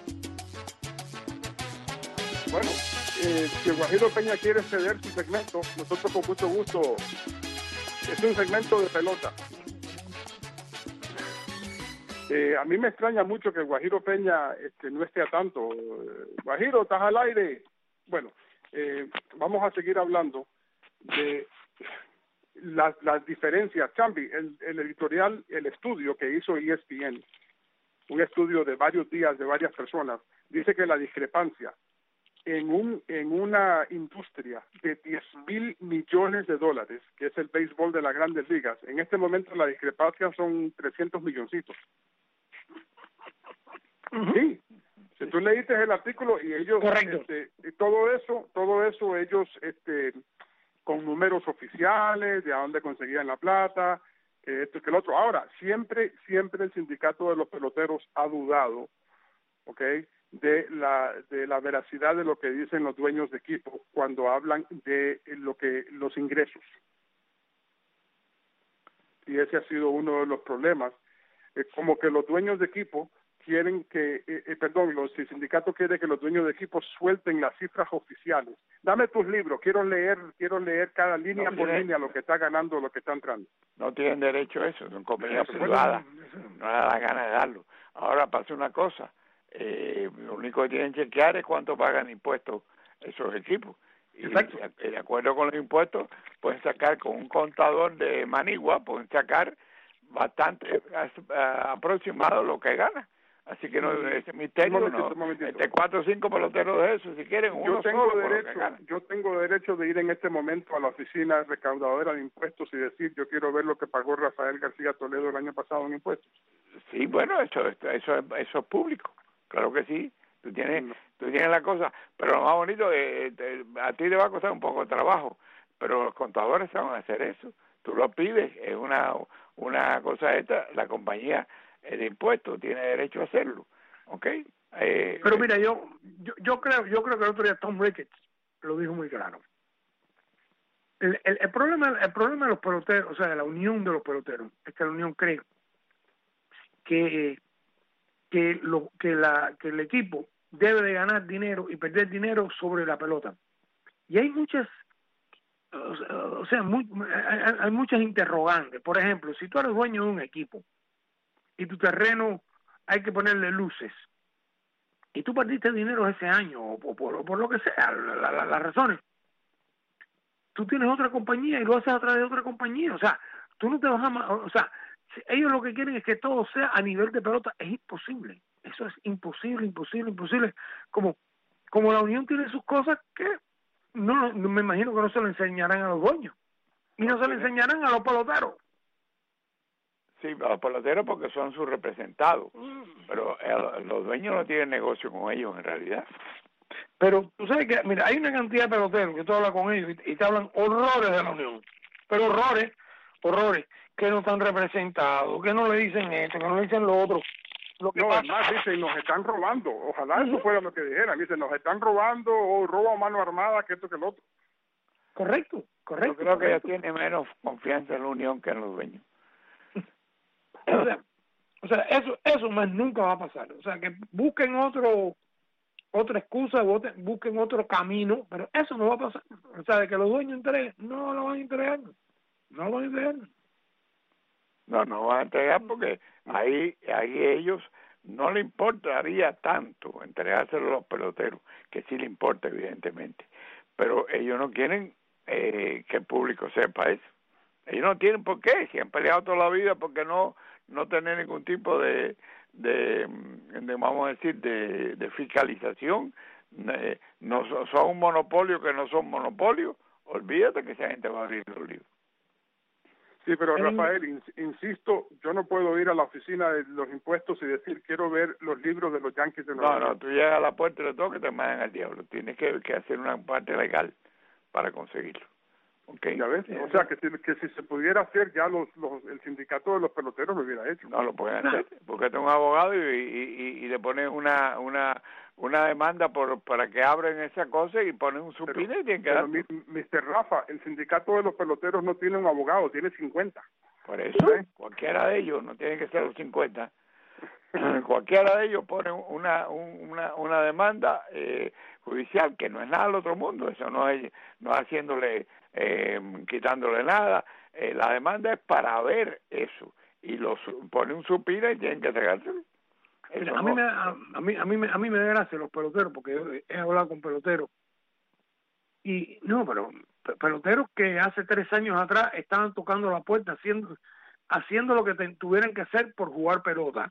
Bueno, eh, si Guajiro Peña quiere ceder su segmento, nosotros con mucho gusto. Es un segmento de pelota. Eh, a mí me extraña mucho que Guajiro Peña este, no esté a tanto. Eh, Guajiro, estás al aire. Bueno, eh, vamos a seguir hablando de las, las diferencias. Chambi, el, el editorial, el estudio que hizo E S P N, un estudio de varios días de varias personas, dice que la discrepancia en un en una industria de diez mil millones de dólares, que es el béisbol de las grandes ligas, en este momento la discrepancia son trescientos milloncitos. Uh-huh. Sí, si tú leíste el artículo y ellos, este, y todo eso, todo eso ellos, este, con números oficiales de a dónde conseguían la plata, que esto que el otro. Ahora, siempre, siempre el sindicato de los peloteros ha dudado, ¿ok?, de la de la veracidad de lo que dicen los dueños de equipo cuando hablan de lo que los ingresos. Y ese ha sido uno de los problemas, eh, como que los dueños de equipo quieren que, eh, eh, perdón, los, el sindicato quiere que los dueños de equipo suelten las cifras oficiales. Dame tus libros, quiero leer, quiero leer cada línea no, por tiene, línea lo que está ganando, lo que está entrando. No tienen derecho a eso, son compañías privadas, no da la gana de darlo. Ahora pasa una cosa, eh, lo único que tienen que chequear es cuánto pagan impuestos esos equipos. Y Exacto. de acuerdo con los impuestos, pueden sacar con un contador de Manigua, pueden sacar bastante aproximado lo que ganan. Así que no, ese misterio, momentito, no, este cuatro o cinco peloteros de eso, si quieren, uno yo tengo solo derecho, yo tengo derecho de ir en este momento a la oficina recaudadora de impuestos y decir, yo quiero ver lo que pagó Rafael García Toledo el año pasado en impuestos. Sí, bueno, eso, eso, eso, eso es público, claro que sí. Tú tienes, no. tú tienes la cosa, pero lo más bonito, eh, te, a ti te va a costar un poco de trabajo, pero los contadores saben hacer eso. Tú lo pides, es una, una cosa esta, la compañía de impuestos tiene derecho a hacerlo, ¿ok? Eh, pero mira, yo, yo yo creo yo creo que el otro día Tom Ricketts lo dijo muy claro. El, el, el problema el problema de los peloteros, o sea, de la unión de los peloteros, es que la unión cree que que lo que la que el equipo debe de ganar dinero y perder dinero sobre la pelota. Y hay muchas, o sea, muy, hay, hay muchas interrogantes. Por ejemplo, si tú eres dueño de un equipo y tu terreno hay que ponerle luces, y tú perdiste dinero ese año, o por, por, por lo que sea, las la, la, la razones, tú tienes otra compañía y lo haces a través de otra compañía. O sea, tú no te vas a... O sea, ellos lo que quieren es que todo sea a nivel de pelota. Es imposible. Eso es imposible, imposible, imposible. Como, como la Unión tiene sus cosas que no, no me imagino que no se lo enseñarán a los dueños. Y no se lo enseñarán a los peloteros. Sí, a los peloteros porque son sus representados. Pero el, los dueños no tienen negocio con ellos en realidad. Pero tú sabes que, mira, hay una cantidad de peloteros que tú hablas con ellos y, y te hablan horrores de la Unión. Pero horrores, horrores, que no están representados, que no le dicen esto, que no le dicen lo otro. Lo que no, pasa... además dicen, nos están robando. Ojalá uh-huh. eso fuera lo que dijeran. Dicen, nos están robando o robo a mano armada, que esto que el otro. Correcto, correcto. Yo creo correcto. que ella tiene menos confianza en la Unión que en los dueños. O sea, o sea eso, eso más nunca va a pasar. O sea, que busquen otro... otra excusa, busquen otro camino, pero eso no va a pasar. O sea, de que los dueños entreguen, no lo van a entregar, no lo van a entregar. No, no van a entregar porque ahí, ahí ellos no le importaría tanto entregárselo a los peloteros, que sí le importa evidentemente, pero ellos no quieren eh, que el público sepa eso. Ellos no tienen por qué, si han peleado toda la vida porque no, no tener ningún tipo de De, de vamos a decir de, de fiscalización, eh, no son, son un monopolio que no son monopolio. Olvídate que esa gente va a abrir los libros. Sí, pero Rafael, in, insisto, yo no puedo ir a la oficina de los impuestos y decir quiero ver los libros de los Yankees de Nueva York. No, no, tú llegas a la puerta y le toques, te mandan al diablo. Tienes que, que hacer una parte legal para conseguirlo. Okay. ¿Ya ves? O sea, que si, que si se pudiera hacer, ya los, los el sindicato de los peloteros lo hubiera hecho. No lo pueden hacer, porque tengo un abogado y, y, y le ponen una una una demanda por para que abren esa cosa y ponen un supina y tienen que dar. mister Rafa, el sindicato de los peloteros no tiene un abogado, tiene cincuenta. Por eso, ¿sí? Cualquiera de ellos, no tienen que ser los cincuenta. Cualquiera de ellos pone una una una demanda eh, judicial, que no es nada del otro mundo, eso no es no es haciéndole eh, quitándole nada, eh, la demanda es para ver eso y los pone un supina y tienen que entregárselo. A mí, me, a, a mí a mí me a mí me da gracia los peloteros, porque yo he hablado con peloteros y no, pero peloteros que hace tres años atrás estaban tocando la puerta haciendo haciendo lo que te, tuvieran que hacer por jugar pelota.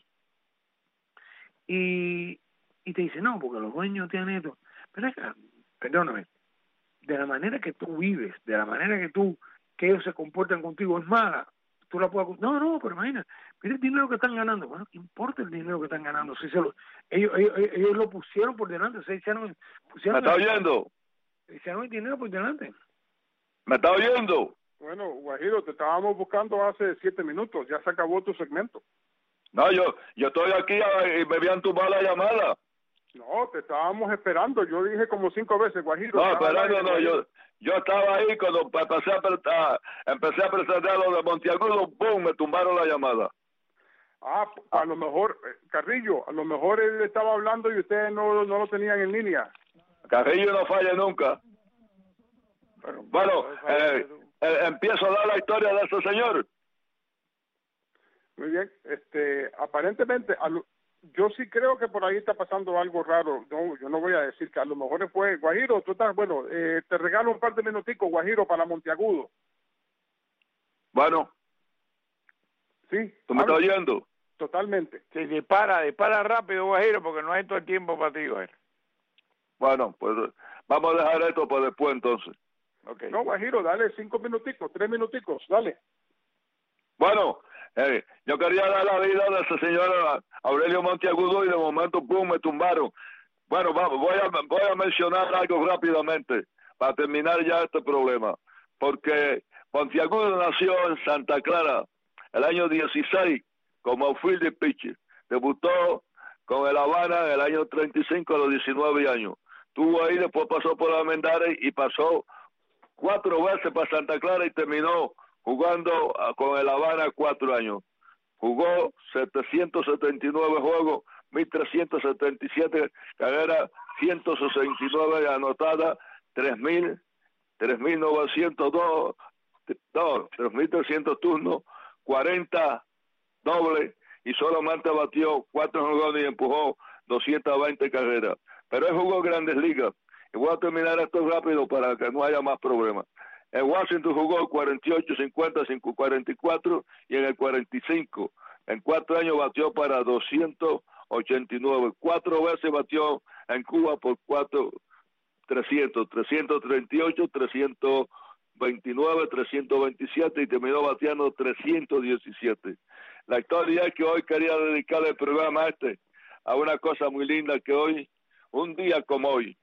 Y, y te dice, no, porque los dueños tienen esto. Pero es que, perdóname, de la manera que tú vives, de la manera que tú, que ellos se comportan contigo es mala, tú la puedes... No, no, pero imagina, mira el dinero que están ganando. Bueno, ¿qué importa el dinero que están ganando? Si se lo, ellos, ellos, ellos lo pusieron por delante, se hicieron... Pusieron ¿Me está oyendo? Hicieron el dinero por delante. ¿Me está oyendo? Bueno, Guajiro, te estábamos buscando hace siete minutos, ya se acabó tu segmento. No, yo yo estoy aquí y me habían tumbado la llamada. No, te estábamos esperando. Yo dije como cinco veces, Guajiro. No, esperando, no. Yo, yo estaba ahí cuando empecé a, a, empecé a presentar lo de Monteagudo, ¡boom! Me tumbaron la llamada. Ah, a lo mejor, Carrillo, a lo mejor él estaba hablando y ustedes no, no lo tenían en línea. Carrillo no falla nunca. Pero, bueno, eh, eh, empiezo a dar la historia de ese señor. Muy bien, este, aparentemente, a lo, yo sí creo que por ahí está pasando algo raro. No, yo no voy a decir que a lo mejor fue Guajiro. Tú estás, bueno, eh, te regalo un par de minuticos, Guajiro, para Monteagudo. Bueno. Sí. ¿Tú me estás oyendo? Totalmente. Sí, dispara, dispara rápido, Guajiro, porque no hay todo el tiempo para ti, Guajiro. Bueno, pues vamos a dejar esto para después, entonces. Okay. No, Guajiro, dale cinco minuticos, tres minuticos, dale. Bueno, eh, yo quería dar la vida de ese señor Aurelio Monteagudo y de momento, pum, me tumbaron. Bueno, vamos, voy a, voy a mencionar algo rápidamente para terminar ya este problema. Porque Monteagudo nació en Santa Clara el año dieciséis como fielder pitcher. Debutó con el Habana en el año treinta y cinco a los diecinueve años. Estuvo ahí, después pasó por la Mendares y pasó cuatro veces para Santa Clara y terminó jugando uh, con el Habana cuatro años. Jugó setecientos setenta y nueve juegos, mil trescientas setenta y siete carreras, ciento sesenta y nueve anotadas, tres mil novecientos dos, no, tres mil trescientos turnos, cuarenta dobles y solamente batió cuatro jonrones y empujó doscientas veinte carreras. Pero él jugó Grandes Ligas. Y voy a terminar esto rápido para que no haya más problemas. En Washington jugó cuarenta y ocho, cincuenta, cuarenta y cuatro y en el cuarenta y cinco. En cuatro años batió para doscientos ochenta y nueve. Cuatro veces batió en Cuba por cuatro, trescientos, trescientos treinta y ocho, trescientos veintinueve, trescientos veintisiete y terminó bateando trescientos diecisiete. La historia es que hoy quería dedicar el programa este a una cosa muy linda, que hoy, un día como hoy,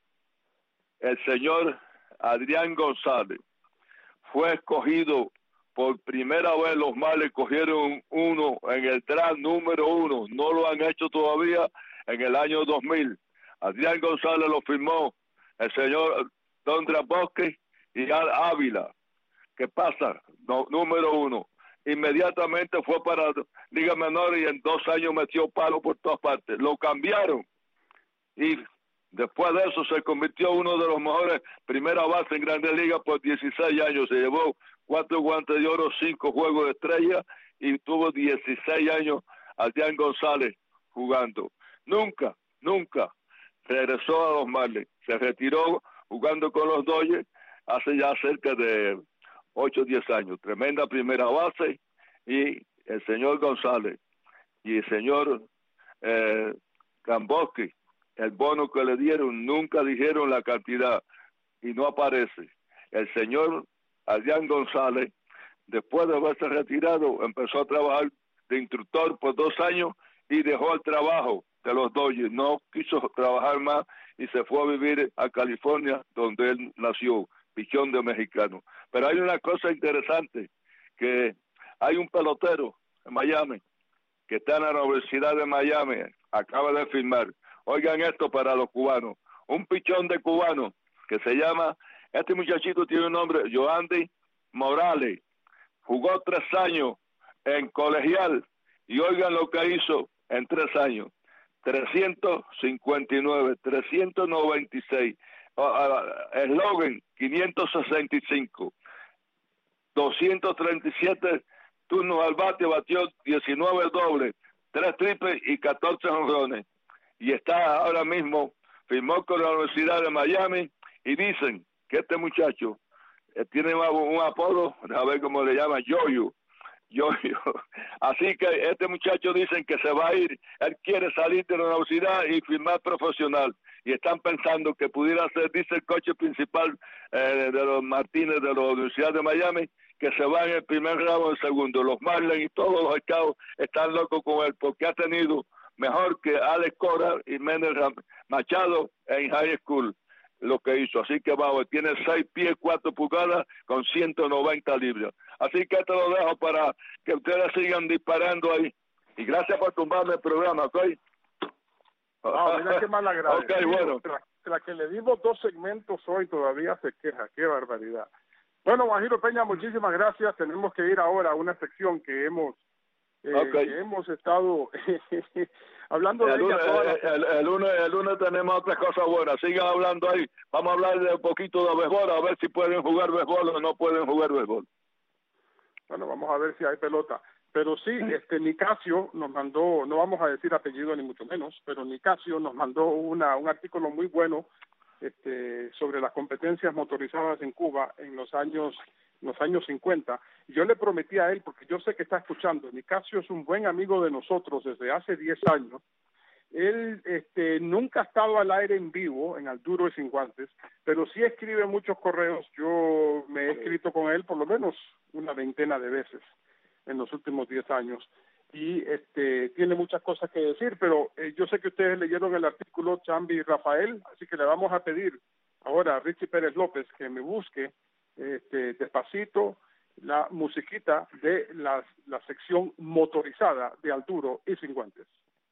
el señor Adrián González fue escogido por primera vez. Los Marlins cogieron uno en el draft número uno, no lo han hecho todavía, en el año dos mil. Adrián González lo firmó el señor Don Bosque y Al Ávila. ¿Qué pasa? No, número uno. Inmediatamente fue para Liga Menor y en dos años metió palo por todas partes. Lo cambiaron y después de eso se convirtió en uno de los mejores primera base en Grandes Ligas por dieciséis años. Se llevó cuatro guantes de oro, cinco juegos de estrella y tuvo dieciséis años Adrián González jugando. Nunca, nunca regresó a los Marlins. Se retiró jugando con los Dodgers hace ya cerca de ocho o diez años. Tremenda primera base. Y el señor González y el señor eh, Gamboski, el bono que le dieron, nunca dijeron la cantidad y no aparece. El señor Adrián González, después de haberse retirado, empezó a trabajar de instructor por dos años y dejó el trabajo de los Dodgers. No quiso trabajar más y se fue a vivir a California, donde él nació, pichón de mexicano. Pero hay una cosa interesante, que hay un pelotero en Miami que está en la Universidad de Miami, acaba de firmar. Oigan esto para los cubanos. Un pichón de cubano que se llama, este muchachito tiene un nombre, Yoandy Morales. Jugó tres años en colegial y oigan lo que hizo en tres años. trescientos cincuenta y nueve, trescientos noventa y seis. Eslogan, quinientos sesenta y cinco. doscientos treinta y siete turnos al bate, batió diecinueve dobles, tres triples y catorce jonrones. Y está ahora mismo, firmó con la Universidad de Miami y dicen que este muchacho eh, tiene un, un apodo, a ver cómo le llaman, Yoyo. Yoyo. Así que este muchacho dicen que se va a ir, él quiere salir de la universidad y firmar profesional. Y están pensando que pudiera ser, dice el coche principal eh, de los Martínez de la Universidad de Miami, que se va en el primer round o el segundo. Los Marlins y todos los scouts están locos con él porque ha tenido mejor que Alex Cora y Méndez Machado en high school, lo que hizo. Así que vamos, tiene seis pies, cuatro pulgadas con ciento noventa libras. Así que te lo dejo para que ustedes sigan disparando ahí. Y gracias por tumbarme el programa, ¿ok? No, mira qué mal agradecido. Ok, bueno. Tras, tras que le dimos dos segmentos hoy todavía se queja. Qué barbaridad. Bueno, Guajiro Peña, muchísimas gracias. Tenemos que ir ahora a una sección que hemos Eh, okay. que hemos estado hablando de el lunes, ella toda la... el, el, lunes, el lunes tenemos otras cosas buenas. Sigan hablando ahí. Vamos a hablar de un poquito de béisbol, a ver si pueden jugar béisbol o no pueden jugar béisbol. Bueno, vamos a ver si hay pelota. Pero sí, este Nicasio nos mandó, no vamos a decir apellido ni mucho menos, pero Nicasio nos mandó una un artículo muy bueno este sobre las competencias motorizadas en Cuba en los años los años cincuenta. Yo le prometí a él, porque yo sé que está escuchando, Nicasio es un buen amigo de nosotros desde hace diez años. Él este, nunca ha estado al aire en vivo, en Al Duro y Sin Guantes, pero sí escribe muchos correos. Yo me he escrito con él por lo menos una veintena de veces en los últimos diez años. Y este tiene muchas cosas que decir, pero eh, yo sé que ustedes leyeron el artículo, Chambi y Rafael, así que le vamos a pedir ahora a Richie Pérez López que me busque Este, despacito la musiquita de la, la sección motorizada de Al Duro y Sin Guantes.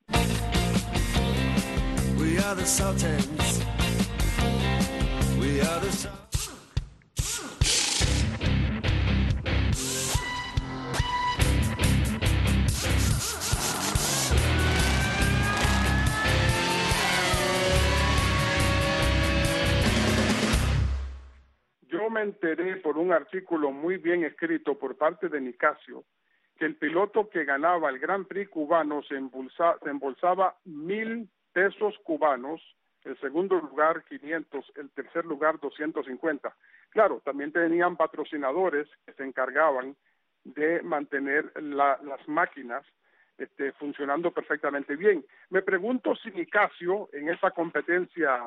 We are the Sultans. We are the Sultans. me enteré por un artículo muy bien escrito por parte de Nicasio que el piloto que ganaba el Grand Prix cubano se, embolsa, se embolsaba mil pesos cubanos, el segundo lugar quinientos, el tercer lugar doscientos cincuenta. Claro, también tenían patrocinadores que se encargaban de mantener la, las máquinas este, funcionando perfectamente bien. Me pregunto si Nicasio en esa competencia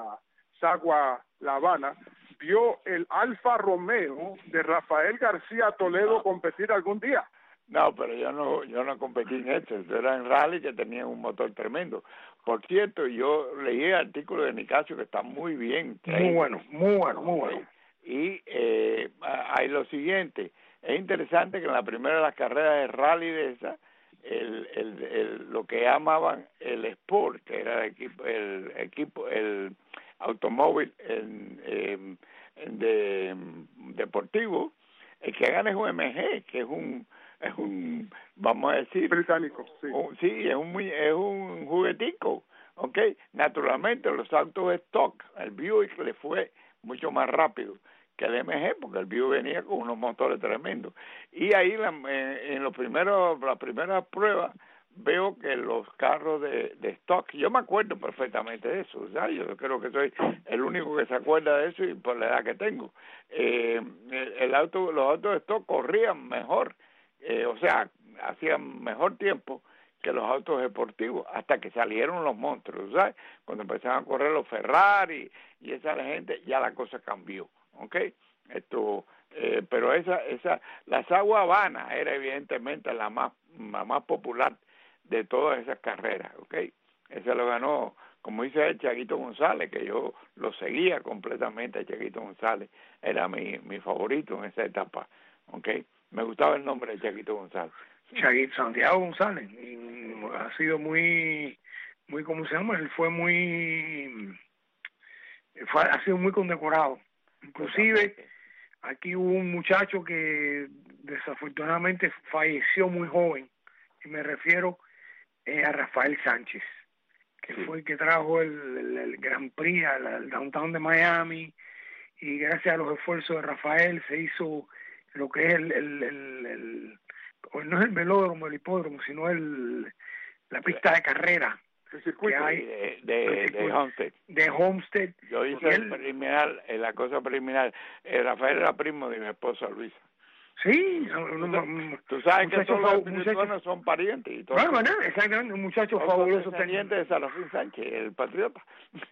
Sagua La Habana vio el Alfa Romeo de Rafael García Toledo competir algún día. No, pero yo no yo no competí en esto, esto era en rally que tenía un motor tremendo. Por cierto, yo leí el artículo de Nicasio que está muy bien. Muy bueno, muy bueno, muy bueno. Y eh, hay lo siguiente, es interesante que en la primera de las carreras de rally de esa, el, el, el, lo que llamaban el Sport, que era el equipo, el, equipo, el automóvil el, el, el de, deportivo, el que gana es un M G, que es un es un, vamos a decir, británico, sí. Un, sí, es un, es un juguetico, ¿ok? Naturalmente los autos stock, el Buick le fue mucho más rápido que el M G, porque el Buick venía con unos motores tremendos. Y ahí la, en, en los primeros, las primeras pruebas veo que los carros de, de stock, yo me acuerdo perfectamente de eso, ¿sabes? Yo creo que soy el único que se acuerda de eso y por la edad que tengo. Eh, el, el auto, los autos de stock corrían mejor. Eh, o sea, hacían mejor tiempo que los autos deportivos hasta que salieron los monstruos, ¿sabes? Cuando empezaron a correr los Ferrari y esa gente, ya la cosa cambió, ¿ok? Esto, eh, pero esa, esa, la Sagua Habana era evidentemente la más, la más popular de todas esas carreras, ¿ok? Ese lo ganó, como dice el Chaguito González, que yo lo seguía completamente, el Chaguito González era mi, mi favorito en esa etapa, ¿ok? Me gustaba el nombre de Chaguito González. Chaguito Santiago González. Y ha sido muy, muy, ¿cómo se llama? Él fue muy, fue, ha sido muy condecorado. Inclusive, aquí hubo un muchacho que desafortunadamente falleció muy joven. Y me refiero eh, a Rafael Sánchez, que sí. fue el que trajo el, el, el Grand Prix al, al downtown de Miami. Y gracias a los esfuerzos de Rafael se hizo lo que es el, el, el, el, el no es el velódromo, el hipódromo, sino el la pista de carrera el circuito que hay de, de, el de Homestead. De Homestead. Yo hice el preliminar, la cosa preliminar. Eh, Rafael era primo de mi esposa Luisa. Sí, tú sabes que todos los muchachos son parientes y todo. Bueno, bueno, exactamente, un muchacho fabuloso. Teniente de Salafín Sánchez, el patriota.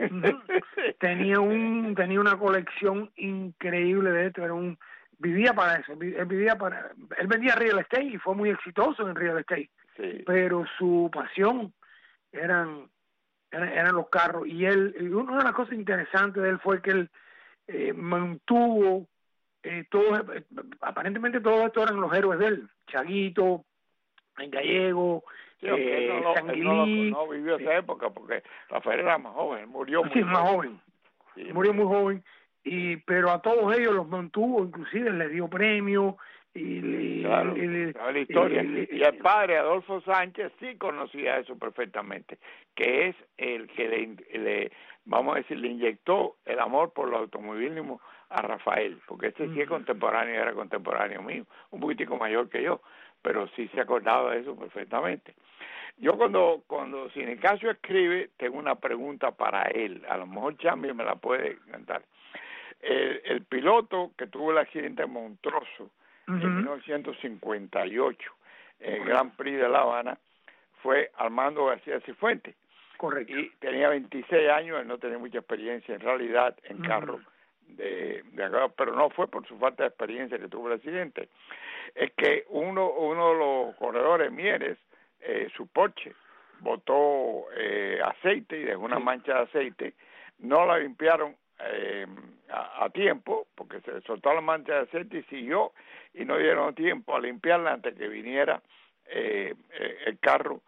tenía un tenía una colección increíble de esto, era un vivía para eso, él vivía para, él vendía real estate y fue muy exitoso en real estate, sí. Pero su pasión eran, eran eran los carros y él, una de las cosas interesantes de él fue que él eh, mantuvo eh, todos, eh, aparentemente todos estos eran los héroes de él, Chaguito, en Gallego, sí, eh, no, lo, Sanguilí, no, no vivió esa época porque Rafael era más joven, murió muy sí, joven. más joven, sí, murió muy joven. Y pero a todos ellos los mantuvo, inclusive le dio premio y, claro, y, y la historia y, y el padre Adolfo Sánchez sí conocía eso perfectamente, que es el que le, le vamos a decir le inyectó el amor por el automovilismo a Rafael, porque este sí es contemporáneo, era contemporáneo mío, un poquitico mayor que yo, pero sí se acordaba de eso perfectamente. Yo cuando cuando si Nicasio escribe tengo una pregunta para él, a lo mejor Chambi me la puede cantar. El, el piloto que tuvo el accidente monstruoso uh-huh. en mil novecientos cincuenta y ocho, el Grand Prix de La Habana, fue Armando García Cifuentes. Correcto. Y tenía veintiséis años, él no tenía mucha experiencia en realidad en uh-huh. carro, de, de acá, pero no fue por su falta de experiencia que tuvo el accidente. Es que uno, uno de los corredores, Mieres, eh, su Porsche, botó eh, aceite y dejó una sí. mancha de aceite, no la limpiaron Eh, a, a tiempo, porque se soltó la mancha de aceite y siguió, y no dieron tiempo a limpiarla antes que viniera eh, eh, el carro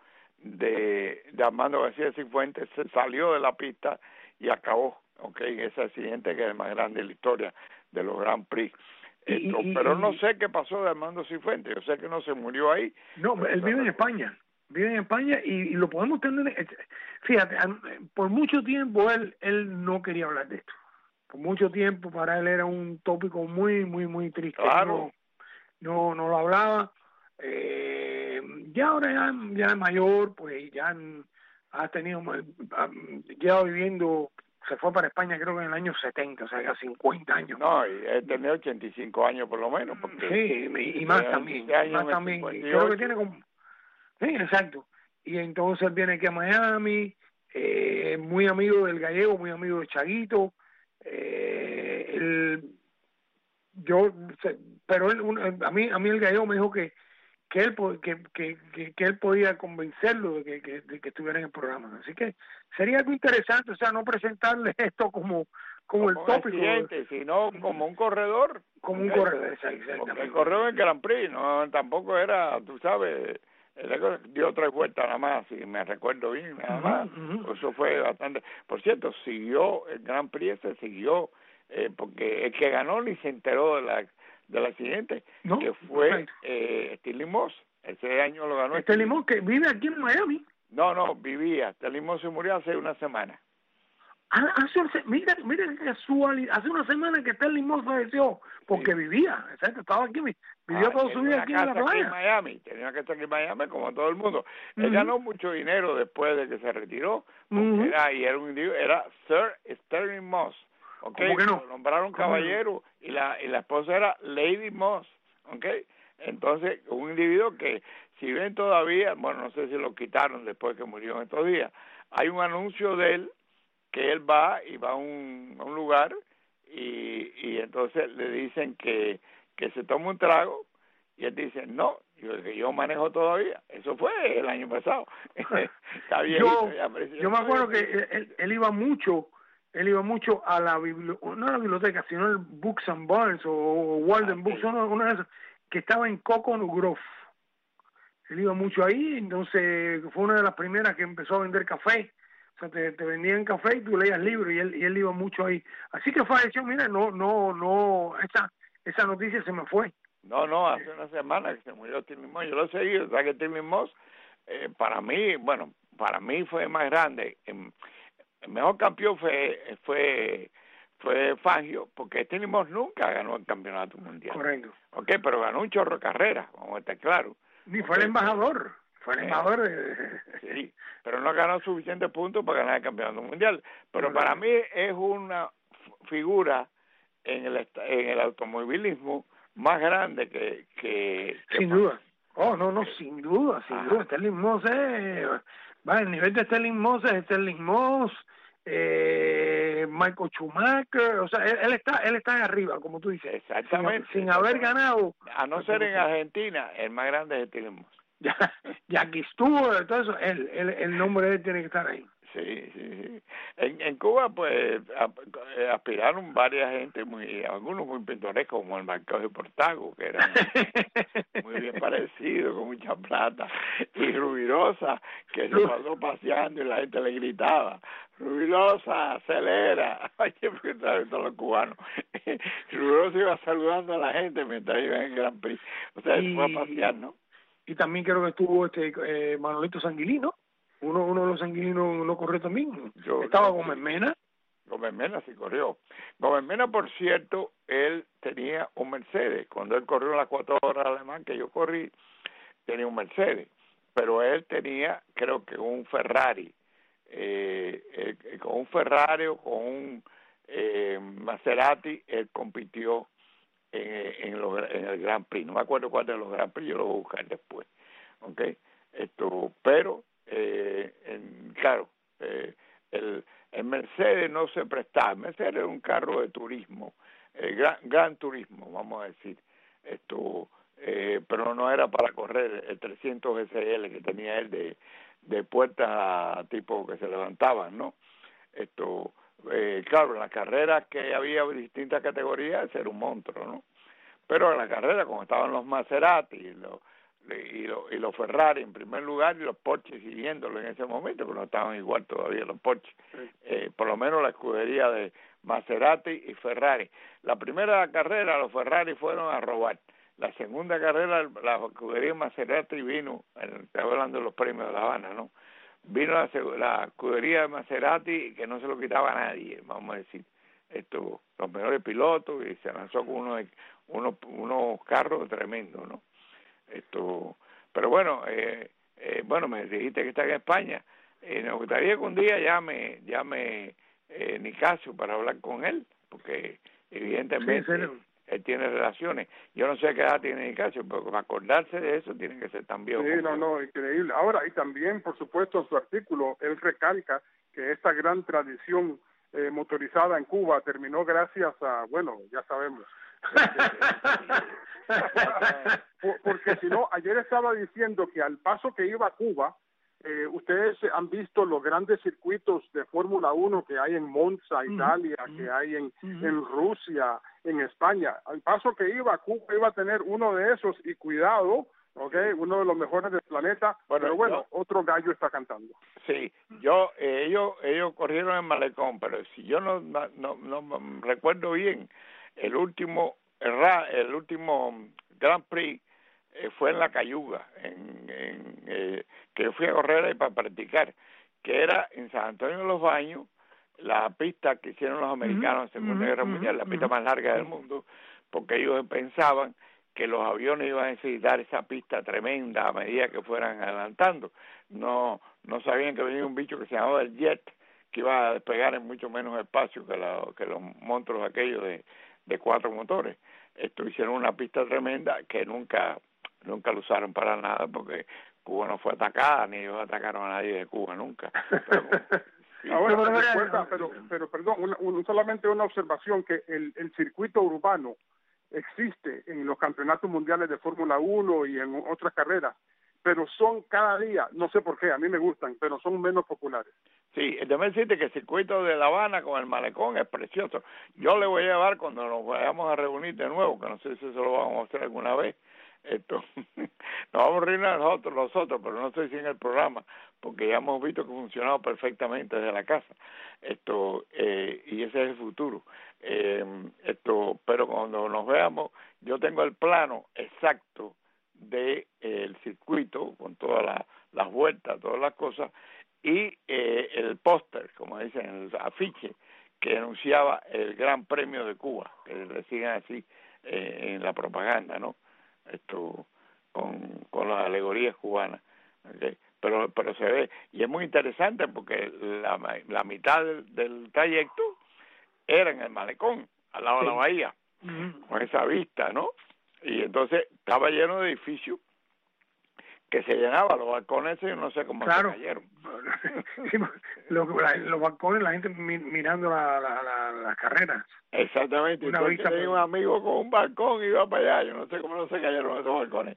de, de Armando García Cifuentes, se salió de la pista y acabó, okay, ese accidente que es el más grande de la historia de los Grand Prix. Esto, y, y, pero no sé qué pasó de Armando Cifuentes, yo sé que no se murió ahí. No, él vive en España. Vive en España y, y lo podemos tener. Fíjate, por mucho tiempo él él no quería hablar de esto. por mucho tiempo para él era un tópico muy, muy, muy triste. Claro. No, no, no lo hablaba. Eh, ya ahora ya, ya es mayor, pues ya ha tenido, lleva viviendo, se fue para España creo que en el año setenta, o sea, ya cincuenta años. No, y él tenía ochenta y cinco años por lo menos. Porque sí, y, y más también, más también. Creo que tiene como... Sí, exacto. Y entonces él viene aquí a Miami, eh, muy amigo del Gallego, muy amigo de Chaguito. Eh, él, yo, pero él, a mí, a mí el Gallego me dijo que que él que, que, que, que él podía convencerlo de que, que, de que estuviera en el programa. Así que sería algo interesante, o sea, no presentarle esto como como, como el tópico, accidente, sino como un corredor. Como un corredor, exactamente. Porque el corredor en Grand Prix no tampoco era, tú sabes, dio tres vueltas nada más, si me recuerdo bien, nada uh-huh, más. Uh-huh. Eso fue bastante. Por cierto, siguió el Grand Prix, ese siguió, eh, porque el que ganó ni se enteró de la del accidente, ¿no? Que fue eh, Stirling Moss. Ese año lo ganó. Stirling Moss, que vive aquí en Miami. No, no, vivía. Stirling Moss se murió hace una semana. Ah, hace, mira, mira qué casualidad. Hace una semana que Stirling Moss falleció, porque sí. vivía, exacto, estaba aquí, vivió ah, toda su vida aquí en la playa. Aquí en Miami, tenía que estar aquí en Miami como todo el mundo. Uh-huh. Él ganó mucho dinero después de que se retiró, porque uh-huh. era, y era un era Sir Stirling Moss. Okay, ¿Cómo que no? Lo nombraron caballero y la y la esposa era Lady Moss, okay. Entonces un individuo que si ven todavía, bueno, no sé si lo quitaron después que murió en estos días, hay un anuncio de él que él va y va a un, a un lugar y, y entonces le dicen que, que se toma un trago y él dice no, yo, que yo manejo todavía. Eso fue el año pasado. Está bien, yo, yo me acuerdo que él, él iba mucho él iba mucho a la biblioteca, no a la biblioteca, sino el Books and Barnes o Walden ah, Books, sí. uno, uno de esos, que estaba en Coconut Grove. Él iba mucho ahí, entonces fue una de las primeras que empezó a vender café. O sea, te, te vendían café y tú leías libros y él, y él iba mucho ahí. Así que falleció, mira, no, no, no, esa, esa noticia se me fue. No, no, hace una semana que se murió Stirling Moss, yo lo seguí, o sea que Stirling Moss, eh, para mí, bueno, para mí fue más grande. En, El mejor campeón fue fue fue Fangio, porque Stirling Moss nunca ganó el campeonato mundial. Correcto. Okay, pero ganó un chorro de carreras, vamos a estar claro. Ni fue okay. el embajador, fue el eh, embajador. De... Sí, pero no ganó suficientes puntos para ganar el campeonato mundial. Pero no, para no. mí es una figura en el en el automovilismo más grande que... que, que sin duda. Oh, no, no, sin duda, sin Ajá. duda. Stirling Moss es... Va, el nivel de Stirling Moss es Stirling Moss, eh, Michael Schumacher, o sea, él, él está él está arriba, como tú dices. Exactamente. Sin, sin haber ganado. A no ser en Argentina, el más grande es Stirling Moss. Ya, Jackie Stewart, todo eso, él, él, el nombre de él tiene que estar ahí. Sí, sí, sí. En, en Cuba, pues, aspiraron varias gente, muy algunos muy pintorescos, como el Marqués de Portago, que era muy, muy bien parecido, con mucha plata, y Rubirosa, que se pasó paseando y la gente le gritaba, Rubirosa, acelera. Ay, porque todos los cubanos. Rubirosa iba saludando a la gente mientras iba en el Grand Prix. O sea, y, se fue a pasear, ¿no? Y también creo que estuvo este eh, Manolito Sanguilino. Uno, uno de los sanguilinos no corrió también. Yo, Estaba yo, Gómez Mena. Gómez Mena sí corrió. Gómez Mena, por cierto, él tenía un Mercedes. Cuando él corrió las cuatro horas alemán que yo corrí, tenía un Mercedes. Pero él tenía, creo que un Ferrari. Eh, eh, con un Ferrari o con un eh, Maserati, él compitió en, en, los, en el Grand Prix. No me acuerdo cuál de los Grand Prix, yo lo voy a buscar después. ¿Okay? Esto, pero... Eh, en, claro, eh, el, el Mercedes no se prestaba. El Mercedes era un carro de turismo, eh, gran, gran turismo, vamos a decir. Esto, eh, pero no era para correr el trescientos S L que tenía él de, de puertas tipo que se levantaban, ¿no? Esto, eh, claro, en las carreras que había distintas categorías, ese era un monstruo, ¿no? Pero en la carrera, como estaban los Maserati, los y los y los Ferrari en primer lugar y los Porsche siguiéndolo en ese momento, pero no estaban igual todavía los Porsche, sí. eh, por lo menos la escudería de Maserati y Ferrari. La primera carrera los Ferrari fueron a robar, la segunda carrera la escudería Maserati vino, estoy hablando de los premios de La Habana, ¿no? Vino la, la escudería de Maserati que no se lo quitaba a nadie, vamos a decir, esto, los mejores pilotos, y se lanzó con unos, unos, unos carros tremendos, ¿no? Esto, pero bueno, eh, eh, bueno, me dijiste que está en España, eh, me gustaría que un día llame, llame eh, Nicasio para hablar con él, porque evidentemente sí, él tiene relaciones. Yo no sé qué edad tiene Nicasio, pero para acordarse de eso tiene que ser tan viejo. Sí, no, no, increíble. Ahora, y también, por supuesto, en su artículo, él recalca que esta gran tradición eh, motorizada en Cuba terminó gracias a, bueno, ya sabemos. Porque si no, ayer estaba diciendo que al paso que iba a Cuba, eh, ustedes han visto los grandes circuitos de Fórmula uno que hay en Monza, Italia, uh-huh. que hay en, uh-huh. en Rusia, en España. Al paso que iba a Cuba iba a tener uno de esos, y cuidado, okay, uno de los mejores del planeta, bueno, pero bueno, yo, otro gallo está cantando. Sí, yo eh, ellos ellos corrieron en Malecón, pero si yo no no, no, no recuerdo bien, el último el último Grand Prix eh, fue en la Cayuga, en, en eh, que yo fui a correr ahí para practicar, que era en San Antonio de los Baños, la pista que hicieron los americanos en la Segunda uh-huh, Guerra Mundial, uh-huh, la pista uh-huh. más larga del mundo, porque ellos pensaban que los aviones iban a necesitar esa pista tremenda a medida que fueran adelantando. No no sabían que venía un bicho que se llamaba el jet, que iba a despegar en mucho menos espacio que, la, que los monstruos aquellos de, de cuatro motores. Esto hicieron una pista tremenda que nunca nunca lo usaron para nada, porque Cuba no fue atacada, ni ellos atacaron a nadie de Cuba nunca. Pero, sí. Ahora, pero, recuerda, pero, pero perdón, una, un, solamente una observación, que el, el circuito urbano existe en los campeonatos mundiales de Fórmula uno y en otras carreras, pero son cada día, no sé por qué, a mí me gustan, pero son menos populares. Sí, déjame decirte que el circuito de La Habana con el Malecón es precioso. Yo le voy a llevar cuando nos vayamos a reunir de nuevo, que no sé si eso lo vamos a hacer alguna vez. Esto nos vamos a reunir nosotros, nosotros, pero no sé si en el programa, porque ya hemos visto que ha funcionado perfectamente desde la casa. Esto eh, y ese es el futuro. Eh, esto, pero cuando nos veamos, yo tengo el plano exacto de eh, el circuito con todas la, las vueltas, todas las cosas, y eh, el póster, como dicen, el afiche que anunciaba el Gran Premio de Cuba, que le siguen así eh, en la propaganda, ¿no? Esto con, con las alegorías cubanas, ¿okay? pero pero se ve, y es muy interesante porque la, la mitad del, del trayecto era en el Malecón, al lado sí. de la bahía, uh-huh. con esa vista, ¿no? Y entonces estaba lleno de edificios que se llenaba, los balcones, yo no sé cómo claro. se cayeron. los, los balcones, la gente mirando la, la, la, las carreras. Exactamente. Una vista tenía un amigo con un balcón y iba para allá, yo no sé cómo no se cayeron esos balcones.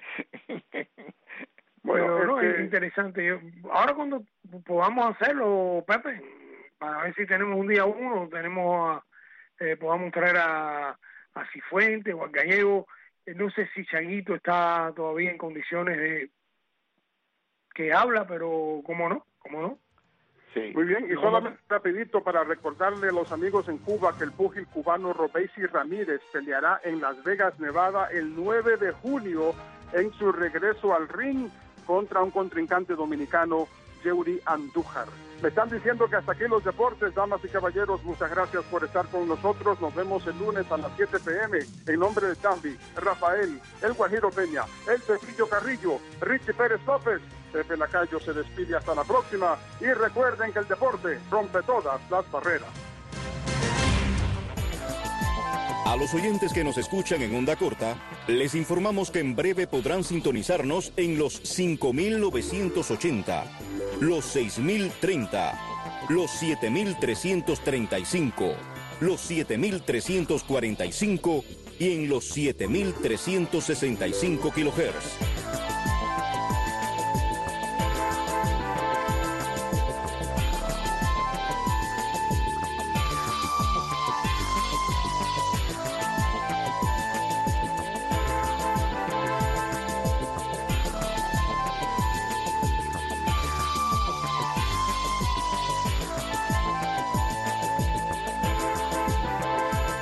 Bueno, Pero, no, es, que... es interesante. Yo, ahora cuando podamos hacerlo, Pepe, para ver si tenemos un día uno, tenemos eh, podamos traer a, a Cifuentes o al Gallego. No sé si Changuito está todavía en condiciones de que habla, pero cómo no, cómo no. Sí. Muy bien, y no, solamente no. rapidito para recordarle a los amigos en Cuba que el púgil cubano Robeysi Ramírez peleará en Las Vegas, Nevada, el nueve de junio en su regreso al ring contra un contrincante dominicano, Yuri Andújar. Me están diciendo que hasta aquí los deportes, damas y caballeros, muchas gracias por estar con nosotros. Nos vemos el lunes a las siete p.m. En nombre de Tambi, Rafael, el Guajiro Peña, el Pepillo Carrillo, Richie Pérez López, Pepe Lacayo se despide hasta la próxima. Y recuerden que el deporte rompe todas las barreras. A los oyentes que nos escuchan en onda corta, les informamos que en breve podrán sintonizarnos en los cinco mil novecientos ochenta, los seis mil treinta, los siete mil trescientos treinta y cinco, los siete mil trescientos cuarenta y cinco y en los siete mil trescientos sesenta y cinco kilohertz.